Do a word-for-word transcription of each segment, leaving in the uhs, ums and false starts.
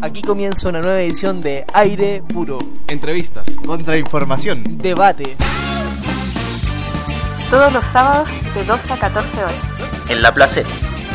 Aquí comienza una nueva edición de Aire Puro. Entrevistas, contrainformación, debate. Todos los sábados de doce a catorce horas. En La Placera.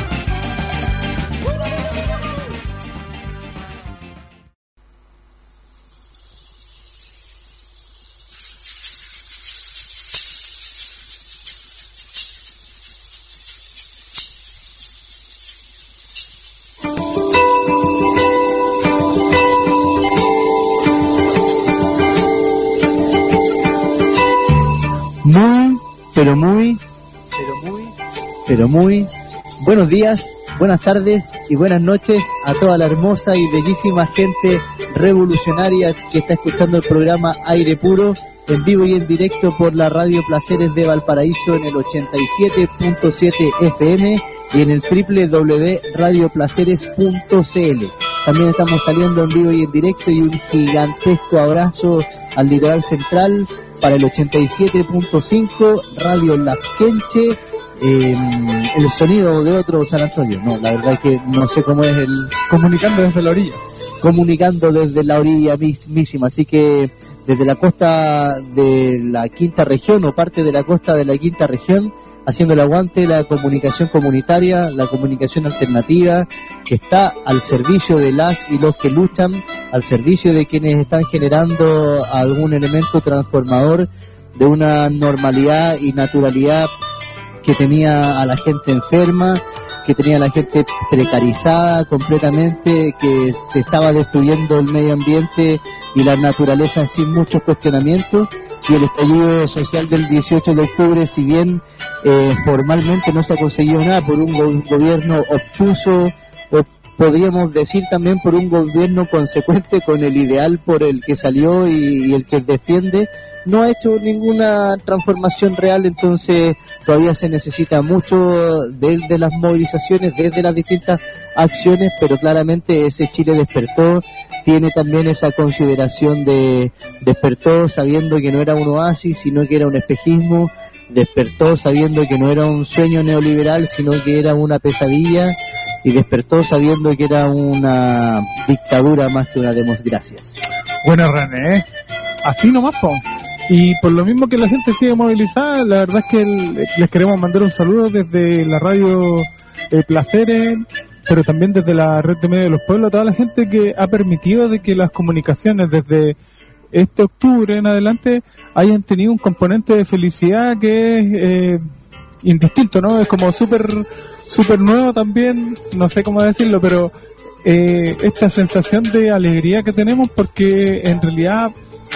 Muy, pero muy, pero muy, pero muy buenos días, buenas tardes y buenas noches a toda la hermosa y bellísima gente revolucionaria que está escuchando el programa Aire Puro en vivo y en directo por la Radio Placeres de Valparaíso en el ochenta y siete punto siete F M y en el doble u doble u doble u punto radio placeres punto c l. También estamos saliendo en vivo y en directo, y un gigantesco abrazo al litoral central para el ochenta y siete punto cinco Radio Lafkenche, eh, el sonido de otro San Antonio. No, la verdad es que no sé cómo es el... Comunicando desde la orilla. Comunicando desde la orilla mismísima, así que desde la costa de la quinta región o parte de la costa de la quinta región, haciendo el aguante la comunicación comunitaria, la comunicación alternativa, que está al servicio de las y los que luchan, al servicio de quienes están generando algún elemento transformador de una normalidad y naturalidad que tenía a la gente enferma, que tenía a la gente precarizada completamente, que se estaba destruyendo el medio ambiente y la naturaleza sin muchos cuestionamientos. Y el estallido social del dieciocho de octubre, si bien eh, formalmente no se ha conseguido nada por un go- gobierno obtuso, o podríamos decir también por un gobierno consecuente con el ideal por el que salió y, y el que defiende, no ha hecho ninguna transformación real. Entonces todavía se necesita mucho de, de las movilizaciones, desde las distintas acciones, pero claramente ese Chile despertó, tiene también esa consideración de despertó sabiendo que no era un oasis, sino que era un espejismo, despertó sabiendo que no era un sueño neoliberal, sino que era una pesadilla, y despertó sabiendo que era una dictadura más que una democracia. Bueno, René, así nomás, po. Y por lo mismo que la gente sigue movilizada, la verdad es que el, les queremos mandar un saludo desde la radio eh, Placeres, pero también desde la red de medios de los pueblos, a toda la gente que ha permitido de que las comunicaciones desde este octubre en adelante hayan tenido un componente de felicidad que es eh, indistinto, ¿no? Es como súper súper nuevo también, no sé cómo decirlo, pero eh, esta sensación de alegría que tenemos, porque en realidad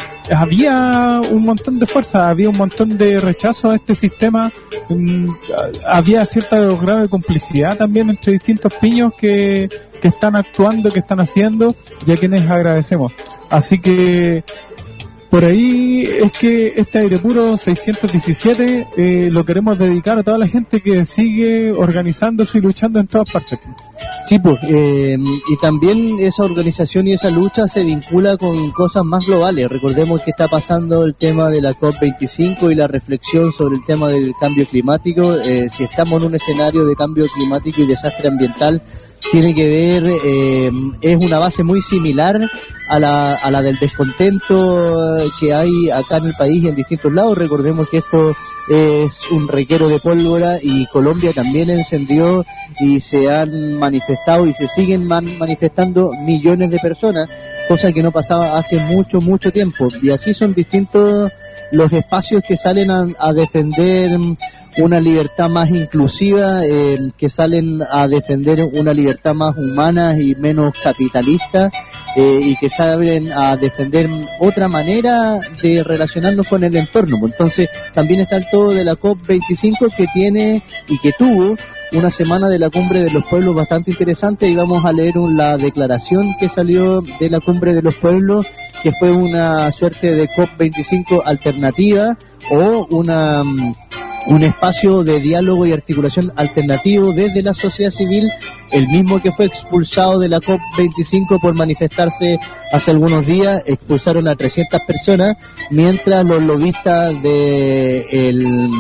había un montón de fuerza, había un montón de rechazo a este sistema, um, había cierta grave complicidad también entre distintos piños que, que están actuando, que están haciendo, y a quienes agradecemos. Así que por ahí es que este Aire Puro seiscientos diecisiete eh, lo queremos dedicar a toda la gente que sigue organizándose y luchando en todas partes. Sí, pues, eh, y también esa organización y esa lucha se vincula con cosas más globales. Recordemos que está pasando el tema de la COP veinticinco y la reflexión sobre el tema del cambio climático. Eh, si estamos en un escenario de cambio climático y desastre ambiental, tiene que ver, eh, es una base muy similar a la, a la del descontento que hay acá en el país y en distintos lados. Recordemos que esto es un reguero de pólvora, y Colombia también encendió, y se han manifestado y se siguen man- manifestando millones de personas, cosa que no pasaba hace mucho, mucho tiempo. Y así son distintos los espacios que salen a, a defender una libertad más inclusiva, eh, que salen a defender una libertad más humana y menos capitalista, eh, y que salen a defender otra manera de relacionarnos con el entorno. Entonces también está el todo de la COP veinticinco, que tiene y que tuvo una semana de la Cumbre de los Pueblos bastante interesante, y vamos a leer un, la declaración que salió de la Cumbre de los Pueblos, que fue una suerte de COP veinticinco alternativa, o una un espacio de diálogo y articulación alternativo desde la sociedad civil, el mismo que fue expulsado de la COP veinticinco por manifestarse hace algunos días. Expulsaron a trescientas personas, mientras los lobistas de el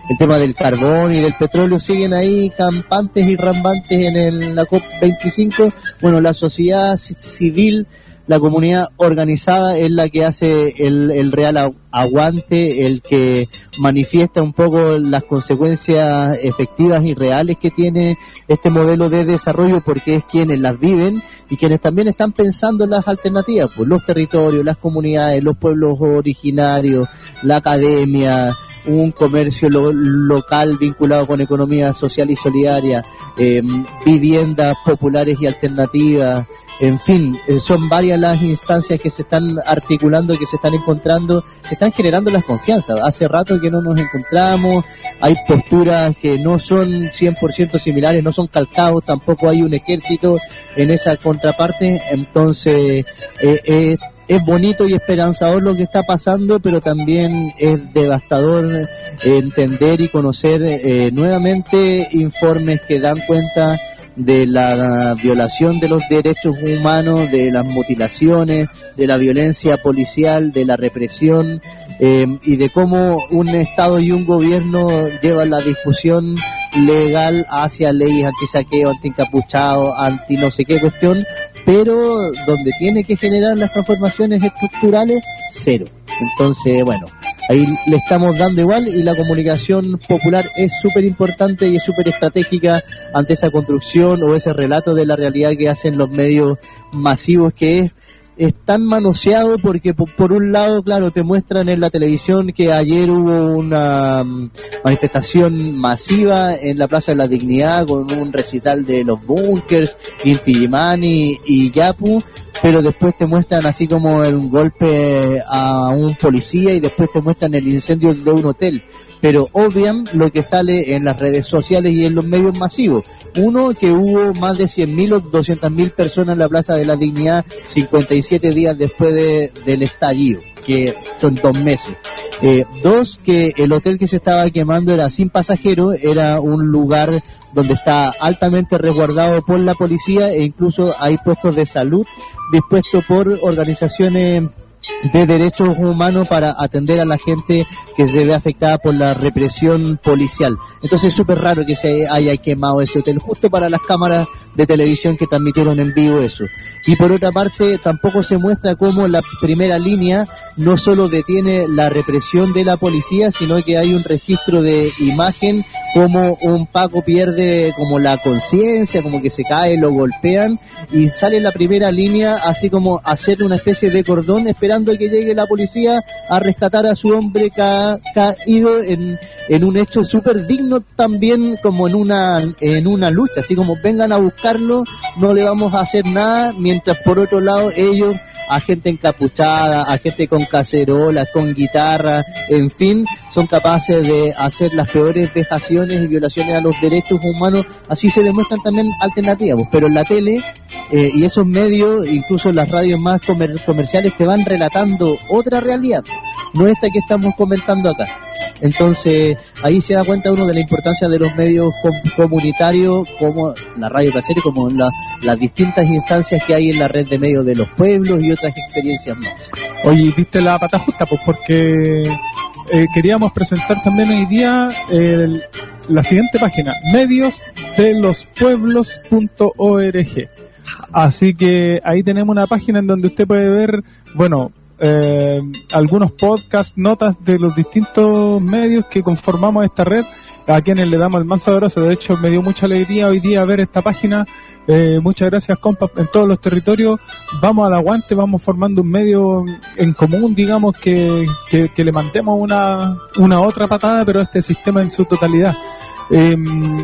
el tema del carbón y del petróleo siguen ahí campantes y rambantes en el, la COP veinticinco. Bueno, la sociedad civil, la comunidad organizada es la que hace el, el real aguante, el que manifiesta un poco las consecuencias efectivas y reales que tiene este modelo de desarrollo, porque es quienes las viven y quienes también están pensando en las alternativas, pues los territorios, las comunidades, los pueblos originarios, la academia, un comercio lo, local vinculado con economía social y solidaria, eh, viviendas populares y alternativas, en fin, eh, son varias las instancias que se están articulando, que se están encontrando, se están generando las confianzas. Hace rato que no nos encontramos, hay posturas que no son cien por ciento similares, no son calcados, tampoco hay un ejército en esa contraparte, entonces eh, eh, es bonito y esperanzador lo que está pasando, pero también es devastador eh, entender y conocer eh, nuevamente informes que dan cuenta de la violación de los derechos humanos, de las mutilaciones, de la violencia policial, de la represión, eh, y de cómo un Estado y un gobierno llevan la discusión legal hacia leyes anti-saqueo, anti-encapuchado, anti no sé qué cuestión, pero donde tiene que generar las transformaciones estructurales, cero. Entonces, bueno, ahí le estamos dando igual, y la comunicación popular es súper importante y es súper estratégica ante esa construcción o ese relato de la realidad que hacen los medios masivos, que es es tan manoseado porque por, por un lado, claro, te muestran en la televisión que ayer hubo una um, manifestación masiva en la Plaza de la Dignidad con un recital de los Bunkers, Inti Illimani y Yapu, pero después te muestran así como un golpe a un policía y después te muestran el incendio de un hotel, pero obvian lo que sale en las redes sociales y en los medios masivos. Uno, que hubo más de cien mil o doscientas mil personas en la Plaza de la Dignidad cincuenta y siete días después de, del estallido, que son dos meses. Eh, dos, que el hotel que se estaba quemando era sin pasajeros, era un lugar donde está altamente resguardado por la policía e incluso hay puestos de salud dispuestos por organizaciones de derechos humanos para atender a la gente que se ve afectada por la represión policial. Entonces es súper raro que se haya quemado ese hotel justo para las cámaras de televisión que transmitieron en vivo eso. Y por otra parte tampoco se muestra cómo la primera línea no solo detiene la represión de la policía, sino que hay un registro de imagen como un Paco pierde como la conciencia, como que se cae, lo golpean y sale la primera línea así como hacer una especie de cordón esperando que llegue la policía a rescatar a su hombre ca- caído en, en un hecho súper digno también, como en una en una lucha, así como vengan a buscarlo, no le vamos a hacer nada, mientras por otro lado ellos, a gente encapuchada, a gente con cacerolas, con guitarra, en fin, son capaces de hacer las peores vejaciones y violaciones a los derechos humanos. Así se demuestran también alternativas, pero en la tele eh, y esos medios, incluso las radios más comer- comerciales, te van relatando otra realidad, no esta que estamos comentando acá. Entonces ahí se da cuenta uno de la importancia de los medios com- comunitarios, como la radio casera, como la, las distintas instancias que hay en la red de medios de los pueblos y otras experiencias más. Oye, diste la pata justa, pues porque eh, queríamos presentar también hoy día eh, la siguiente página, medios de los pueblos punto org. Así que ahí tenemos una página en donde usted puede ver, bueno, eh, algunos podcasts, notas de los distintos medios que conformamos esta red, a quienes le damos el manso abrazo. De hecho, me dio mucha alegría hoy día ver esta página. Eh, muchas gracias, compas, en todos los territorios. Vamos al aguante, vamos formando un medio en común, digamos, que, que, que le mandemos una, una otra patada, pero a este sistema en su totalidad. Eh,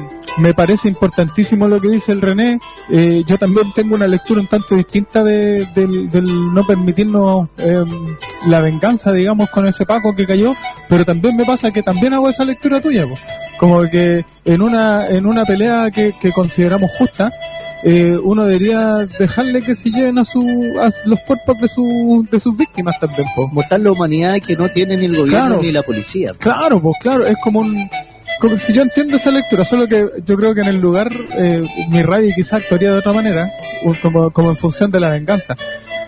me parece importantísimo lo que dice el René. Eh, yo también tengo una lectura un tanto distinta de, del, del no permitirnos eh, la venganza, digamos, con ese Paco que cayó, pero también me pasa que también hago esa lectura tuya, pues. Como que en una en una pelea que, que consideramos justa, eh, uno debería dejarle que se lleven a, su, a los cuerpos de, su, de sus víctimas también, pues. Mostrar la humanidad que no tiene ni el gobierno, claro, ni la policía. Claro, pues claro, es como un... Como si yo entiendo esa lectura, solo que yo creo que en el lugar eh, mi radio quizás actuaría de otra manera, como, como en función de la venganza.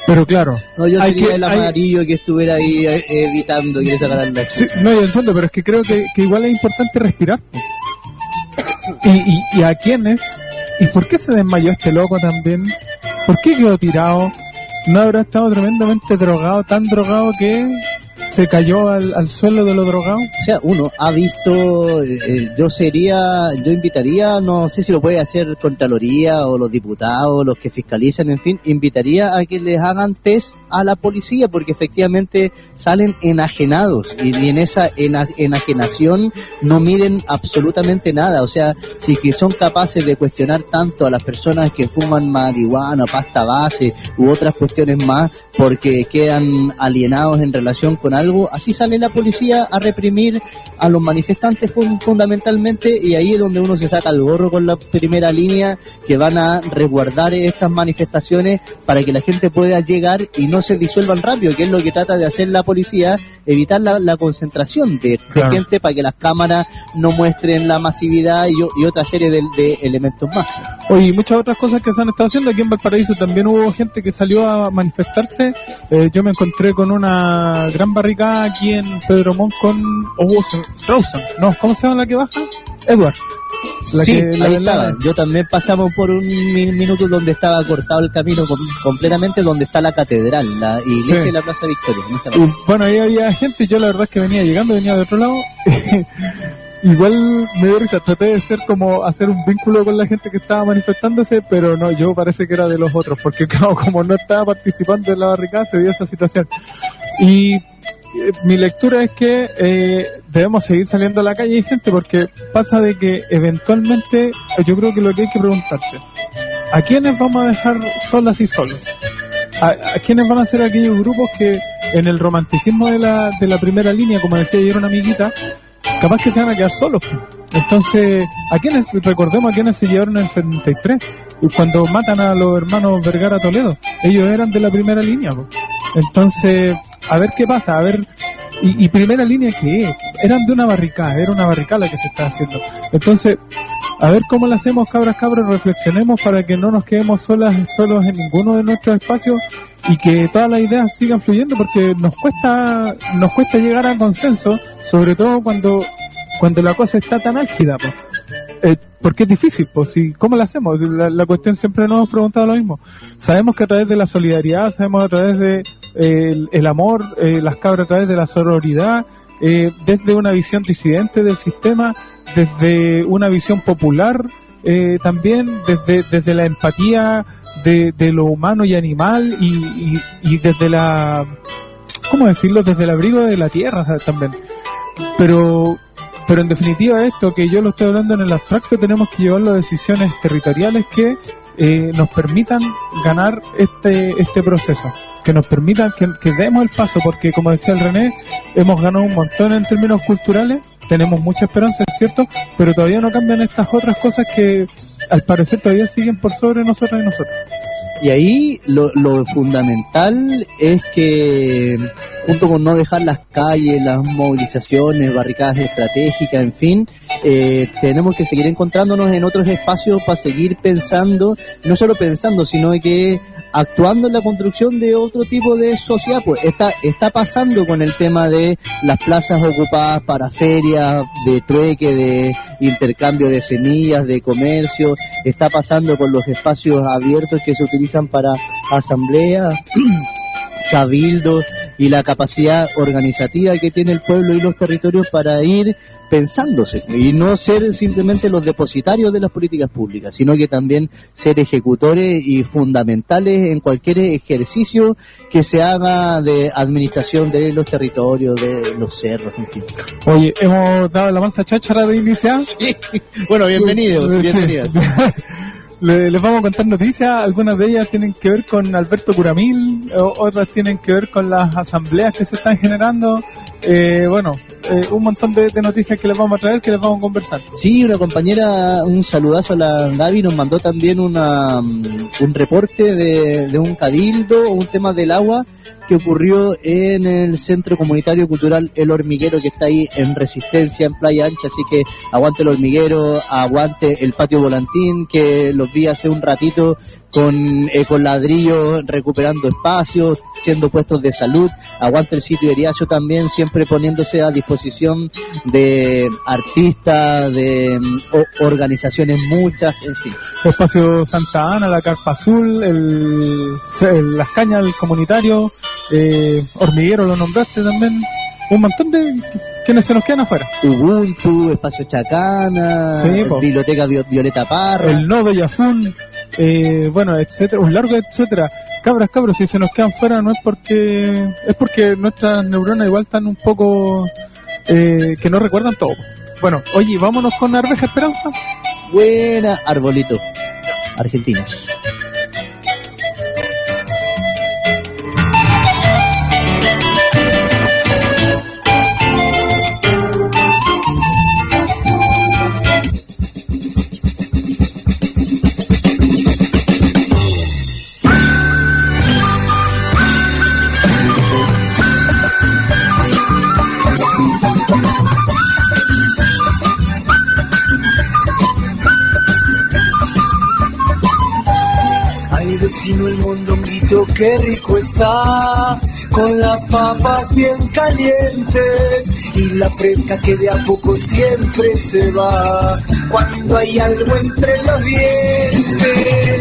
Pero claro, No, yo hay sería que- el hay- amarillo que estuviera ahí eh, evitando que le sacaran la Sí, no, yo entiendo, pero es que creo que, que igual es importante respirar. Y, y, y a quiénes, y por qué se desmayó este loco también, por qué quedó tirado, no habrá estado tremendamente drogado, tan drogado que se cayó al, al suelo de los drogados. O sea, uno ha visto, eh, yo sería, yo invitaría, no sé si lo puede hacer Contraloría o los diputados, los que fiscalizan, en fin, invitaría a que les hagan test a la policía, porque efectivamente salen enajenados y, y en esa ena- enajenación no miden absolutamente nada. O sea, si que son capaces de cuestionar tanto a las personas que fuman marihuana, pasta base u otras cuestiones más, porque quedan alienados en relación con algo, así sale la policía a reprimir a los manifestantes fun- fundamentalmente, y ahí es donde uno se saca el gorro con la primera línea, que van a resguardar estas manifestaciones para que la gente pueda llegar y no se disuelvan rápido, que es lo que trata de hacer la policía, evitar la, la concentración de, de Claro. gente para que las cámaras no muestren la masividad y, o- y otra serie de, de elementos más. Oye, y muchas otras cosas que se han estado haciendo. Aquí en Valparaíso también hubo gente que salió a manifestarse. Eh, yo me encontré con una gran barricada aquí en Pedro Montt con oh, se- Rawson. No, ¿cómo se llama la que baja? Edward. La Sí, que- la ahí de la- estaba. Yo también pasamos por un mi- minuto donde estaba cortado el camino com- completamente, donde está la catedral, la iglesia Sí. y la Plaza Victoria. en esa Y, parte. bueno, ahí había gente, yo la verdad es que venía llegando, venía de otro lado. Igual me dio risa, traté de ser como hacer un vínculo con la gente que estaba manifestándose, pero no, yo parece que era de los otros, porque claro, como no estaba participando en la barricada, se dio esa situación. Y eh, mi lectura es que eh, debemos seguir saliendo a la calle, gente, porque pasa de que eventualmente, yo creo que lo que hay que preguntarse, ¿a quiénes vamos a dejar solas y solos? ¿A, a quiénes van a ser aquellos grupos que en el romanticismo de la, de la primera línea, como decía ayer una amiguita, capaz que se van a quedar solos? Entonces, ¿a quiénes, recordemos a quiénes se llevaron en el setenta y tres, cuando matan a los hermanos Vergara Toledo? Ellos eran de la primera línea, po. Entonces, a ver qué pasa, a ver, y, y primera línea, ¿qué es? Eran de una barricada, era una barricada la que se está haciendo. Entonces, a ver cómo lo hacemos, cabras, cabras, reflexionemos para que no nos quedemos solas, solos en ninguno de nuestros espacios, y que todas las ideas sigan fluyendo, porque nos cuesta, nos cuesta llegar a consenso, sobre todo cuando, cuando la cosa está tan álgida, pues. Eh, porque es difícil, pues, si, ¿cómo lo hacemos? La, la cuestión siempre nos hemos preguntado lo mismo. Sabemos que a través de la solidaridad, sabemos a través de eh, el, el amor, eh, las cabras a través de la sororidad, eh, desde una visión disidente del sistema, desde una visión popular, eh, también desde, desde la empatía de, de lo humano y animal, y, y, y desde la, ¿cómo decirlo? Desde el abrigo de la tierra, ¿sabes? También. Pero, pero en definitiva esto, que yo lo estoy hablando en el abstracto, tenemos que llevarlo a decisiones territoriales que eh, nos permitan ganar este, este proceso, que nos permitan que, que demos el paso, porque como decía el René, hemos ganado un montón en términos culturales, tenemos mucha esperanza, es cierto, pero todavía no cambian estas otras cosas que al parecer todavía siguen por sobre nosotros y nosotros. Y ahí lo, lo fundamental es que, junto con no dejar las calles, las movilizaciones, barricadas estratégicas, en fin, eh, tenemos que seguir encontrándonos en otros espacios para seguir pensando, no solo pensando, sino que actuando en la construcción de otro tipo de sociedad. Pues está, está pasando con el tema de las plazas ocupadas para ferias, de trueque, de intercambio de semillas, de comercio, está pasando con los espacios abiertos que se utilizan para asambleas, cabildos, y la capacidad organizativa que tiene el pueblo y los territorios para ir pensándose y no ser simplemente los depositarios de las políticas públicas, sino que también ser ejecutores y fundamentales en cualquier ejercicio que se haga de administración de los territorios, de los cerros, en fin. Oye, hemos dado la mansa cháchara de iniciar. Sí. Bueno, bienvenidos, Sí. bienvenidas. Le- Les vamos a contar noticias, algunas de ellas tienen que ver con Alberto Curamil, o- otras tienen que ver con las asambleas que se están generando, eh, bueno, eh, un montón de, de noticias que les vamos a traer, que les vamos a conversar. Sí, una compañera, un saludazo a la Gaby, nos mandó también una un reporte de, de un cabildo, un tema del agua que ocurrió en el Centro Comunitario Cultural El Hormiguero, que está ahí en Resistencia, en Playa Ancha, así que aguante el hormiguero, aguante el patio volantín, que los vi hace un ratito con, eh, con ladrillos recuperando espacios, siendo puestos de salud, aguante el sitio de Iriacho también, siempre poniéndose a disposición de artistas, de o, organizaciones muchas, en fin. Espacio Santa Ana, la Carpa Azul, el, el Las Cañas, el comunitario, eh, Hormiguero lo nombraste también, un montón de quienes se nos quedan afuera. Ubuntu, Espacio Chacana, sí, Biblioteca Violeta Parra, el Nodo Yafún, eh, bueno, etcétera, un largo etcétera. Cabras, cabros, si se nos quedan fuera no es porque es porque nuestras neuronas igual están un poco eh, que no recuerdan todo. Bueno, oye, vámonos con Arveja Esperanza. Buena, Arbolito, argentinos. Vecino, el mondonguito, qué rico está, con las papas bien calientes y la fresca que de a poco siempre se va cuando hay algo entre los dientes.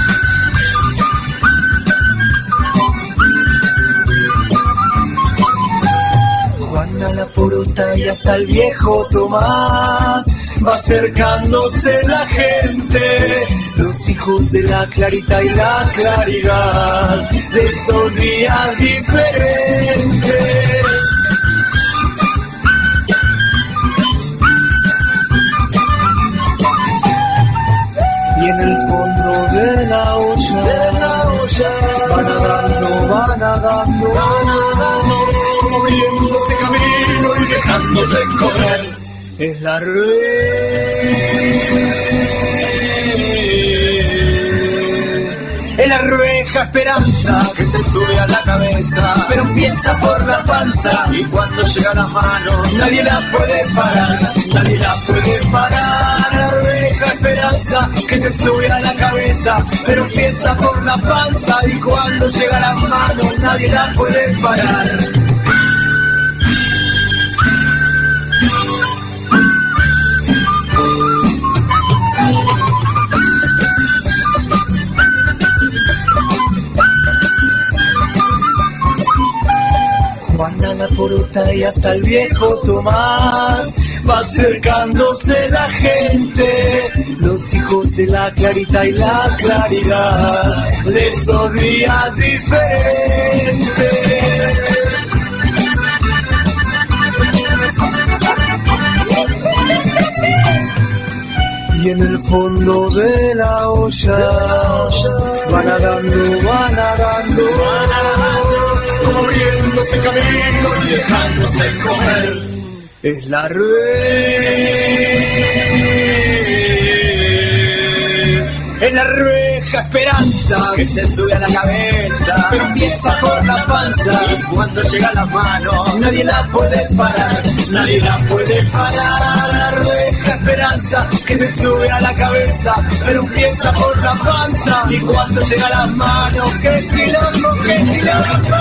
Juana la porota y hasta el viejo Tomás, va acercándose la gente, los hijos de la clarita y la claridad, de esos días diferentes. Y en el fondo de la olla, de la olla, va nadando, va nadando, va nadando, moviéndose camino y dejándose correr. Es la rueja, es la rueja esperanza que se sube a la cabeza, pero empieza por la panza y cuando llega a las manos nadie la puede parar, nadie la puede parar. La rueja esperanza que se sube a la cabeza, pero empieza por la panza y cuando llega a las manos nadie la puede parar. Juana la porota y hasta el viejo Tomás, va acercándose la gente, los hijos de la clarita y la claridad, de esos días diferentes. Y en el fondo de la olla, va nadando, va nadando, va nadando, moviéndose camino y dejándose comer. Es la rueja, es la rueja esperanza que se sube a la cabeza, pero empieza por la panza y cuando llega a las manos nadie la puede parar, nadie la puede parar. La rueja esperanza que se sube a la cabeza, pero empieza por la panza y cuando llega a las manos, qué quilombo, qué quilombo.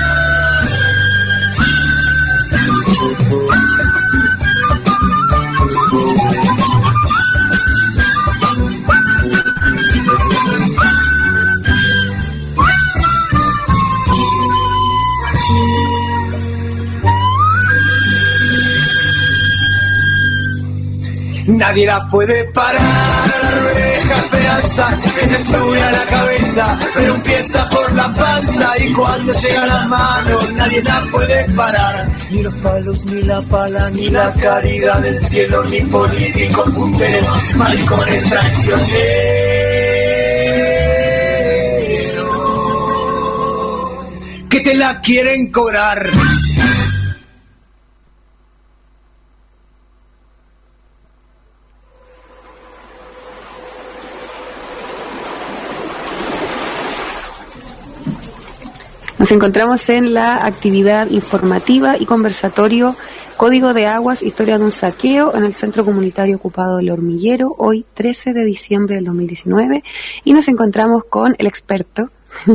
Nadie la puede parar, la rueja esperanza que se sube a la cabeza, pero empieza por la panza y cuando llega a las manos nadie la puede parar. Ni los palos, ni la pala, ni la caridad del cielo, ni políticos punteros, maricones traicioneros, que te la quieren cobrar. Nos encontramos en la actividad informativa y conversatorio Código de Aguas, Historia de un Saqueo, en el Centro Comunitario Ocupado del Hormiguero, hoy trece de diciembre del dos mil diecinueve, y nos encontramos con el experto,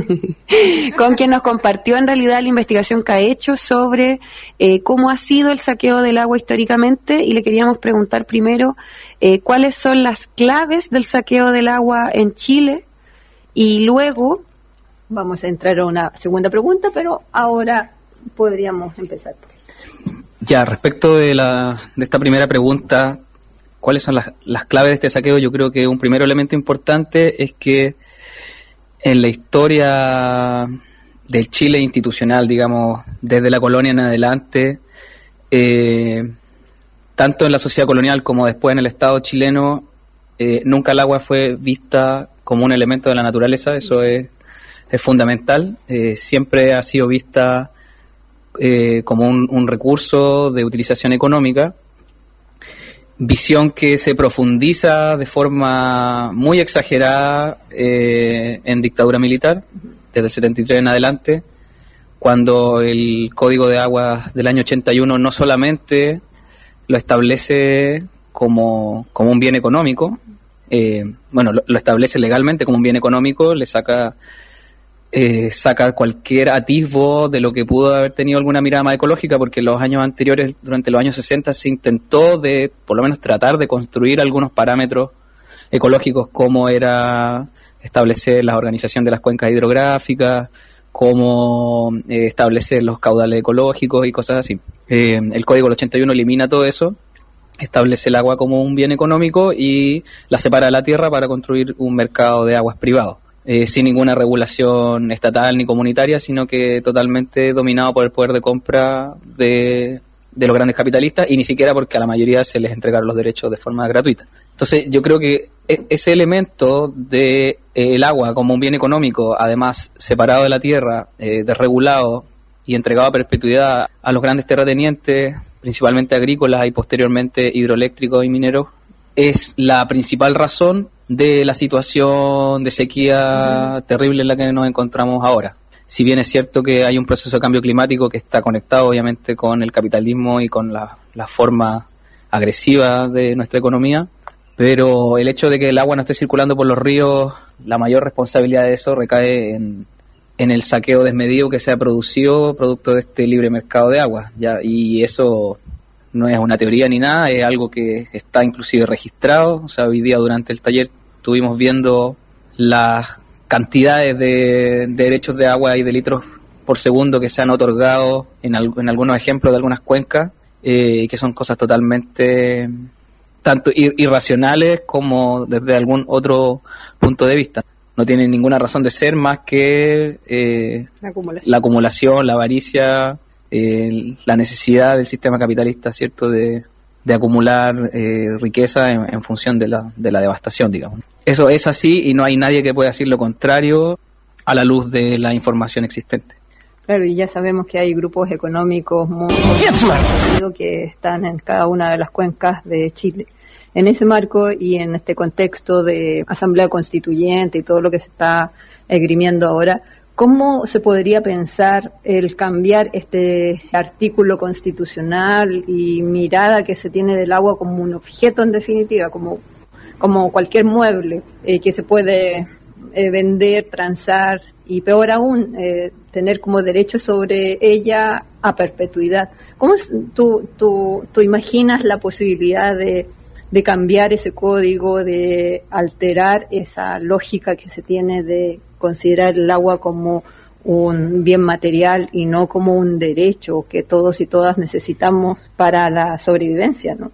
con quien nos compartió en realidad la investigación que ha hecho sobre eh, cómo ha sido el saqueo del agua históricamente, y le queríamos preguntar primero eh, cuáles son las claves del saqueo del agua en Chile, y luego vamos a entrar a una segunda pregunta, pero ahora podríamos empezar por ahí. Ya, respecto de la de esta primera pregunta, ¿cuáles son las, las claves de este saqueo? Yo creo que un primer elemento importante es que en la historia del Chile institucional, digamos, desde la colonia en adelante, eh, tanto en la sociedad colonial como después en el Estado chileno, eh, nunca el agua fue vista como un elemento de la naturaleza. Eso es es fundamental. Eh, siempre ha sido vista eh, como un, un recurso de utilización económica, visión que se profundiza de forma muy exagerada eh, en dictadura militar, desde el setenta y tres en adelante, cuando el Código de Aguas del año ochenta y uno no solamente lo establece como, como un bien económico, eh, bueno, lo, lo establece legalmente como un bien económico, le saca Eh, saca cualquier atisbo de lo que pudo haber tenido alguna mirada más ecológica, porque en los años anteriores, durante los años sesenta, se intentó de, por lo menos, tratar de construir algunos parámetros ecológicos, como era establecer la organización de las cuencas hidrográficas, como eh, establecer los caudales ecológicos y cosas así. Eh, el Código del ochenta y uno elimina todo eso, establece el agua como un bien económico y la separa de la tierra para construir un mercado de aguas privado. Eh, sin ninguna regulación estatal ni comunitaria, sino que totalmente dominado por el poder de compra de, de los grandes capitalistas, y ni siquiera porque a la mayoría se les entregaron los derechos de forma gratuita. Entonces yo creo que ese elemento de eh, el agua como un bien económico, además separado de la tierra, eh, desregulado y entregado a perpetuidad a los grandes terratenientes, principalmente agrícolas y posteriormente hidroeléctricos y mineros, es la principal razón de la situación de sequía uh-huh. terrible en la que nos encontramos ahora. Si bien es cierto que hay un proceso de cambio climático que está conectado obviamente con el capitalismo y con la, la forma agresiva de nuestra economía, pero el hecho de que el agua no esté circulando por los ríos, la mayor responsabilidad de eso recae en, en el saqueo desmedido que se ha producido producto de este libre mercado de agua, ya, y eso no es una teoría ni nada, es algo que está inclusive registrado. O sea, hoy día durante el taller estuvimos viendo las cantidades de, de derechos de agua y de litros por segundo que se han otorgado en, al, en algunos ejemplos de algunas cuencas, eh, que son cosas totalmente tanto ir, irracionales como desde algún otro punto de vista. No tienen ninguna razón de ser más que eh, la acumulación, la, acumulación, la avaricia, eh, la necesidad del sistema capitalista, ¿cierto?, de, de acumular eh, riqueza en, en función de la, de la devastación, digamos. Eso es así y no hay nadie que pueda decir lo contrario a la luz de la información existente. Claro, y ya sabemos que hay grupos económicos muy conocidos que están en cada una de las cuencas de Chile. En ese marco y en este contexto de asamblea constituyente y todo lo que se está esgrimiendo ahora, ¿cómo se podría pensar el cambiar este artículo constitucional y mirada que se tiene del agua como un objeto en definitiva, como, como cualquier mueble eh, que se puede eh, vender, transar y peor aún, eh, tener como derecho sobre ella a perpetuidad? ¿Cómo es, tú, tú, tú imaginas la posibilidad de de cambiar ese código, de alterar esa lógica que se tiene de considerar el agua como un bien material y no como un derecho que todos y todas necesitamos para la sobrevivencia, ¿no?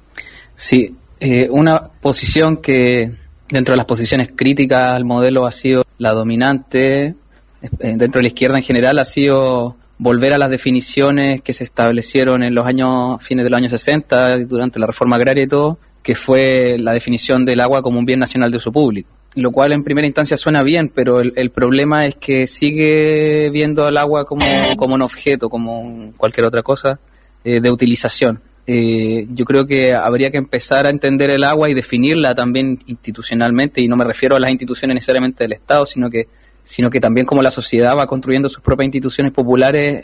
Sí, eh, una posición que dentro de las posiciones críticas al modelo ha sido la dominante, eh, dentro de la izquierda en general, ha sido volver a las definiciones que se establecieron en los años, fines de los años sesenta, durante la reforma agraria y todo, que fue la definición del agua como un bien nacional de uso público. Lo cual en primera instancia suena bien, pero el, el problema es que sigue viendo al agua como, como un objeto, como cualquier otra cosa, eh, de utilización. Eh, yo creo que habría que empezar a entender el agua y definirla también institucionalmente, y no me refiero a las instituciones necesariamente del Estado, sino que sino que también como la sociedad va construyendo sus propias instituciones populares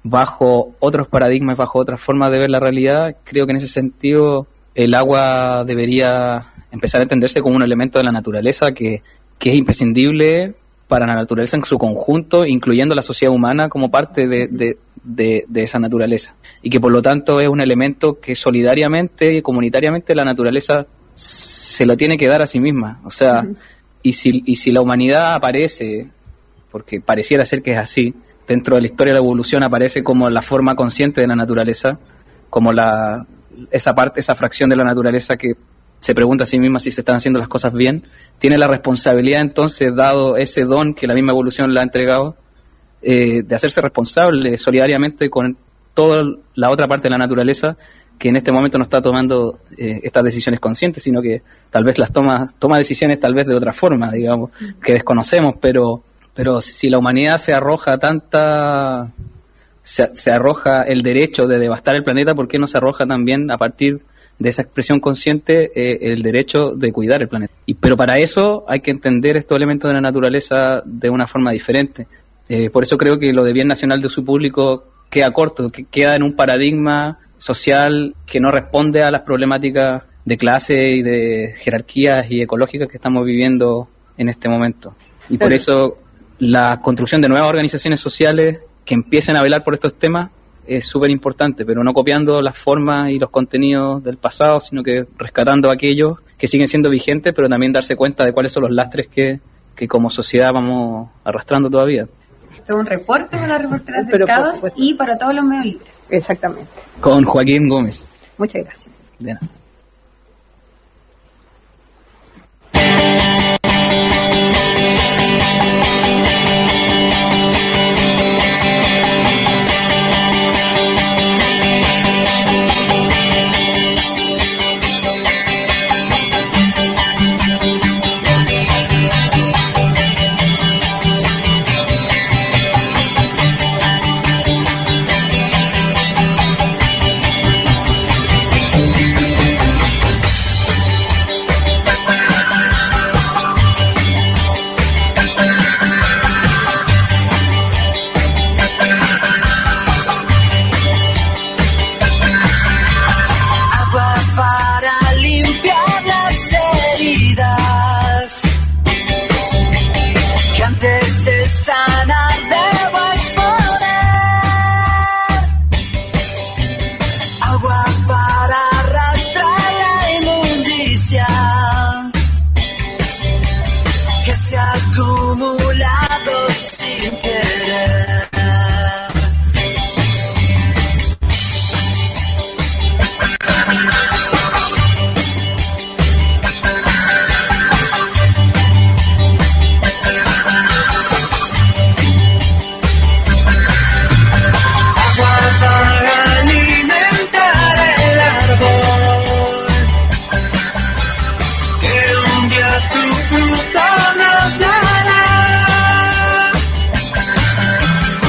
bajo otros paradigmas, bajo otras formas de ver la realidad. Creo que en ese sentido el agua debería empezar a entenderse como un elemento de la naturaleza que, que es imprescindible para la naturaleza en su conjunto, incluyendo la sociedad humana como parte de, de, de, de esa naturaleza. Y que por lo tanto es un elemento que solidariamente y comunitariamente la naturaleza se lo tiene que dar a sí misma. O sea, uh-huh. y, si, y si la humanidad aparece, porque pareciera ser que es así, dentro de la historia de la evolución aparece como la forma consciente de la naturaleza, como la esa parte, esa fracción de la naturaleza que se pregunta a sí misma si se están haciendo las cosas bien, tiene la responsabilidad entonces, dado ese don que la misma evolución le ha entregado, eh, de hacerse responsable solidariamente con toda la otra parte de la naturaleza que en este momento no está tomando eh, estas decisiones conscientes, sino que tal vez las toma, toma decisiones tal vez de otra forma, digamos, que desconocemos, pero, pero si la humanidad se arroja tanta... Se, se arroja el derecho de devastar el planeta, ¿por qué no se arroja también a partir de esa expresión consciente eh, el derecho de cuidar el planeta? Y, pero para eso hay que entender estos elementos de la naturaleza de una forma diferente. Eh, por eso creo que lo de bien nacional de uso público queda corto, que queda en un paradigma social que no responde a las problemáticas de clase y de jerarquías y ecológicas que estamos viviendo en este momento. Y por eso la construcción de nuevas organizaciones sociales que empiecen a velar por estos temas es súper importante, pero no copiando las formas y los contenidos del pasado, sino que rescatando aquellos que siguen siendo vigentes, pero también darse cuenta de cuáles son los lastres que, que como sociedad vamos arrastrando todavía. Esto es un reporte para las reporteras del Caos y para todos los medios libres. Exactamente. Con Joaquín Gómez. Muchas gracias. De nada. Su fruto nos dará.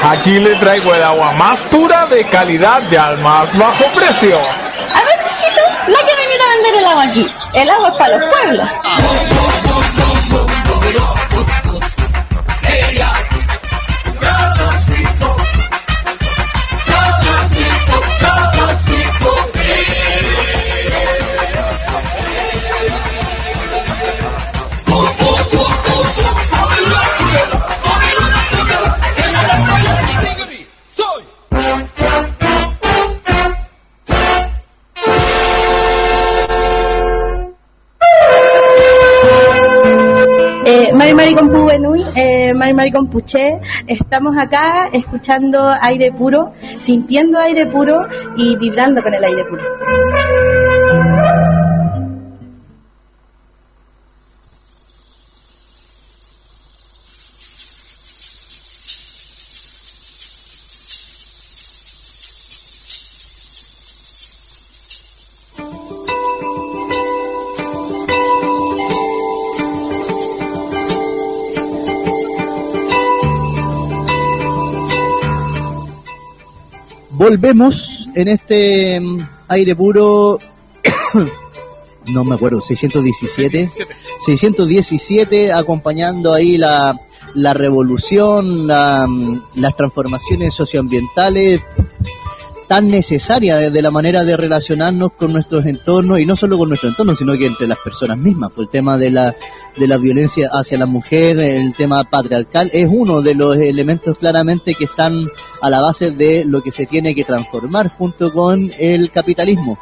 Aquí le traigo el agua más pura, de calidad y al más bajo precio. A ver, hijito, la que venir a vender el agua aquí. El agua es para los pueblos. Mari Mari Compu Benui, eh, Mari Mari Compuche, estamos acá escuchando aire puro, sintiendo aire puro y vibrando con el aire puro. Volvemos en este um, aire puro, no me acuerdo, seiscientos diecisiete, seiscientos diecisiete, acompañando ahí la, la revolución, la, las transformaciones socioambientales tan necesarias desde la manera de relacionarnos con nuestros entornos, y no solo con nuestro entorno, sino que entre las personas mismas. Pues el tema de la de la violencia hacia la mujer, el tema patriarcal, es uno de los elementos claramente que están a la base de lo que se tiene que transformar junto con el capitalismo.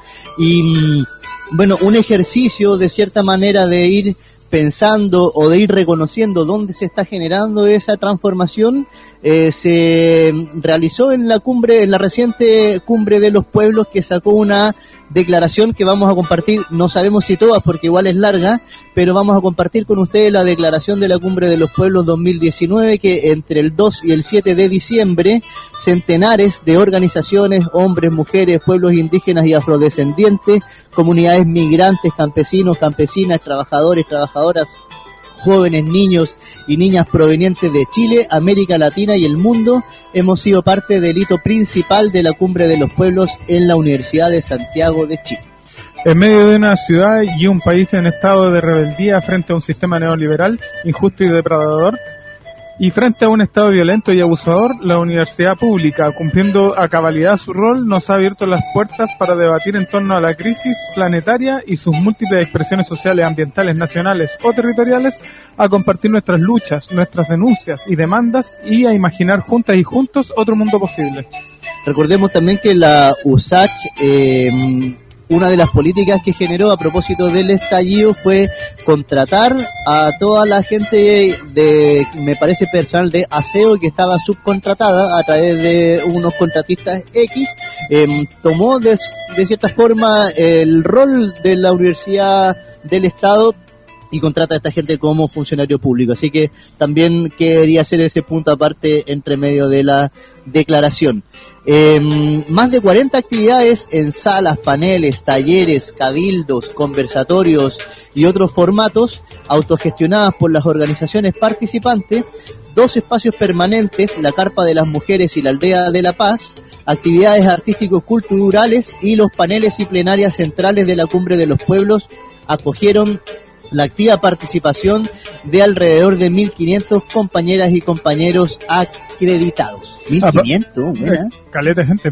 Y bueno, un ejercicio de cierta manera de ir pensando o de ir reconociendo dónde se está generando esa transformación, eh, se realizó en la cumbre, en la reciente cumbre de los pueblos, que sacó una declaración que vamos a compartir, no sabemos si todas porque igual es larga, pero vamos a compartir con ustedes la declaración de la cumbre de los pueblos dos mil diecinueve, que entre el dos y el siete de diciembre, centenares de organizaciones, hombres, mujeres, pueblos indígenas y afrodescendientes, comunidades migrantes, campesinos, campesinas, trabajadores, trabajadoras, jóvenes, niños y niñas provenientes de Chile, América Latina y el mundo, hemos sido parte del hito principal de la Cumbre de los Pueblos en la Universidad de Santiago de Chile. En medio de una ciudad y un país en estado de rebeldía frente a un sistema neoliberal injusto y depredador, y frente a un Estado violento y abusador, la universidad pública, cumpliendo a cabalidad su rol, nos ha abierto las puertas para debatir en torno a la crisis planetaria y sus múltiples expresiones sociales, ambientales, nacionales o territoriales, a compartir nuestras luchas, nuestras denuncias y demandas, y a imaginar juntas y juntos otro mundo posible. Recordemos también que la U S A C, eh, una de las políticas que generó a propósito del estallido fue contratar a toda la gente de, me parece, personal de aseo que estaba subcontratada a través de unos contratistas X. Eh, tomó de, de cierta forma el rol de la Universidad del Estado y contrata a esta gente como funcionario público. Así que también quería hacer ese punto aparte entre medio de la declaración. Eh, más de cuarenta actividades en salas, paneles, talleres, cabildos, conversatorios y otros formatos autogestionadas por las organizaciones participantes, dos espacios permanentes, la Carpa de las Mujeres y la Aldea de la Paz, actividades artísticos culturales y los paneles y plenarias centrales de la Cumbre de los Pueblos acogieron la activa participación de alrededor de mil quinientos compañeras y compañeros acreditados. mil quinientos, buena. Caleta, gente.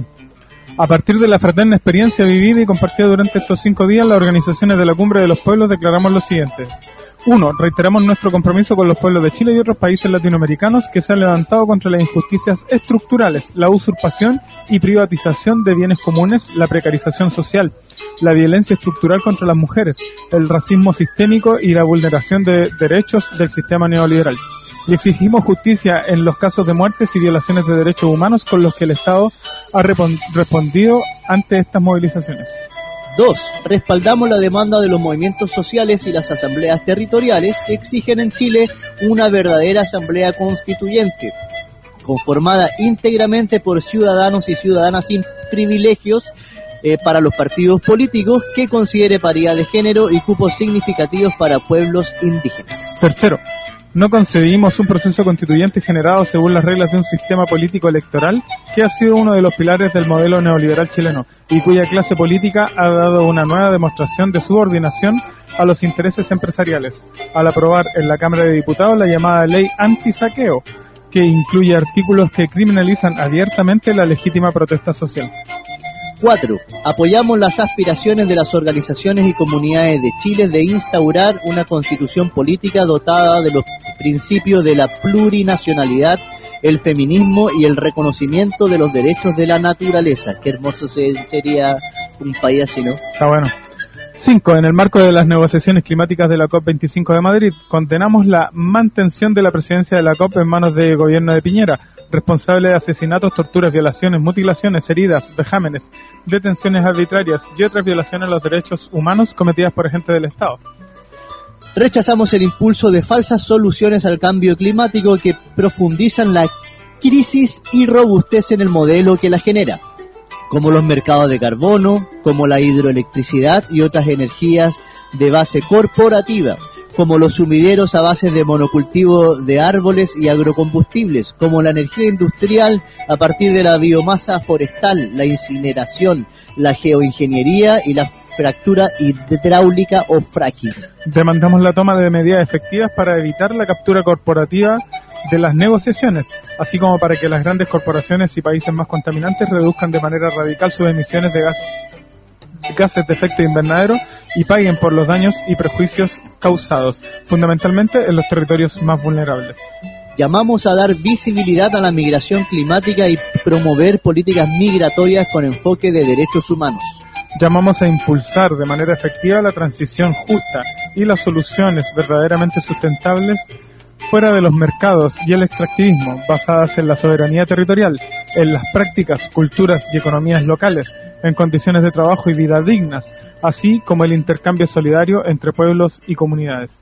A partir de la fraterna experiencia vivida y compartida durante estos cinco días, las organizaciones de la Cumbre de los Pueblos declaramos lo siguiente. Uno, reiteramos nuestro compromiso con los pueblos de Chile y otros países latinoamericanos que se han levantado contra las injusticias estructurales, la usurpación y privatización de bienes comunes, la precarización social, la violencia estructural contra las mujeres, el racismo sistémico y la vulneración de derechos del sistema neoliberal. Y exigimos justicia en los casos de muertes y violaciones de derechos humanos con los que el Estado ha repon- respondido ante estas movilizaciones. Dos, respaldamos la demanda de los movimientos sociales y las asambleas territoriales que exigen en Chile una verdadera asamblea constituyente, conformada íntegramente por ciudadanos y ciudadanas sin privilegios eh, para los partidos políticos, que considere paridad de género y cupos significativos para pueblos indígenas. Tercero, No concebimos un proceso constituyente generado según las reglas de un sistema político electoral que ha sido uno de los pilares del modelo neoliberal chileno y cuya clase política ha dado una nueva demostración de subordinación a los intereses empresariales, al aprobar en la Cámara de Diputados la llamada ley antisaqueo, que incluye artículos que criminalizan abiertamente la legítima protesta social. cuatro. Apoyamos las aspiraciones de las organizaciones y comunidades de Chile de instaurar una constitución política dotada de los principios de la plurinacionalidad, el feminismo y el reconocimiento de los derechos de la naturaleza. Qué hermoso sería un país así, ¿no? Está bueno. cinco. En el marco de las negociaciones climáticas de la COP veinticinco de Madrid, condenamos la mantención de la presidencia de la COP en manos del gobierno de Piñera, responsable de asesinatos, torturas, violaciones, mutilaciones, heridas, vejámenes, detenciones arbitrarias y otras violaciones a los derechos humanos cometidas por agentes del Estado. Rechazamos el impulso de falsas soluciones al cambio climático que profundizan la crisis y robustecen el modelo que la genera, como los mercados de carbono, como la hidroelectricidad y otras energías de base corporativa, como los sumideros a base de monocultivo de árboles y agrocombustibles, como la energía industrial a partir de la biomasa forestal, la incineración, la geoingeniería y la fractura hidráulica o fracking. Demandamos la toma de medidas efectivas para evitar la captura corporativa de las negociaciones, así como para que las grandes corporaciones y países más contaminantes reduzcan de manera radical sus emisiones de gases gases de efecto invernadero y paguen por los daños y perjuicios causados, fundamentalmente en los territorios más vulnerables. Llamamos a dar visibilidad a la migración climática y promover políticas migratorias con enfoque de derechos humanos. Llamamos a impulsar de manera efectiva la transición justa y las soluciones verdaderamente sustentables fuera de los mercados y el extractivismo, basadas en la soberanía territorial, en las prácticas, culturas y economías locales, en condiciones de trabajo y vida dignas, así como el intercambio solidario entre pueblos y comunidades.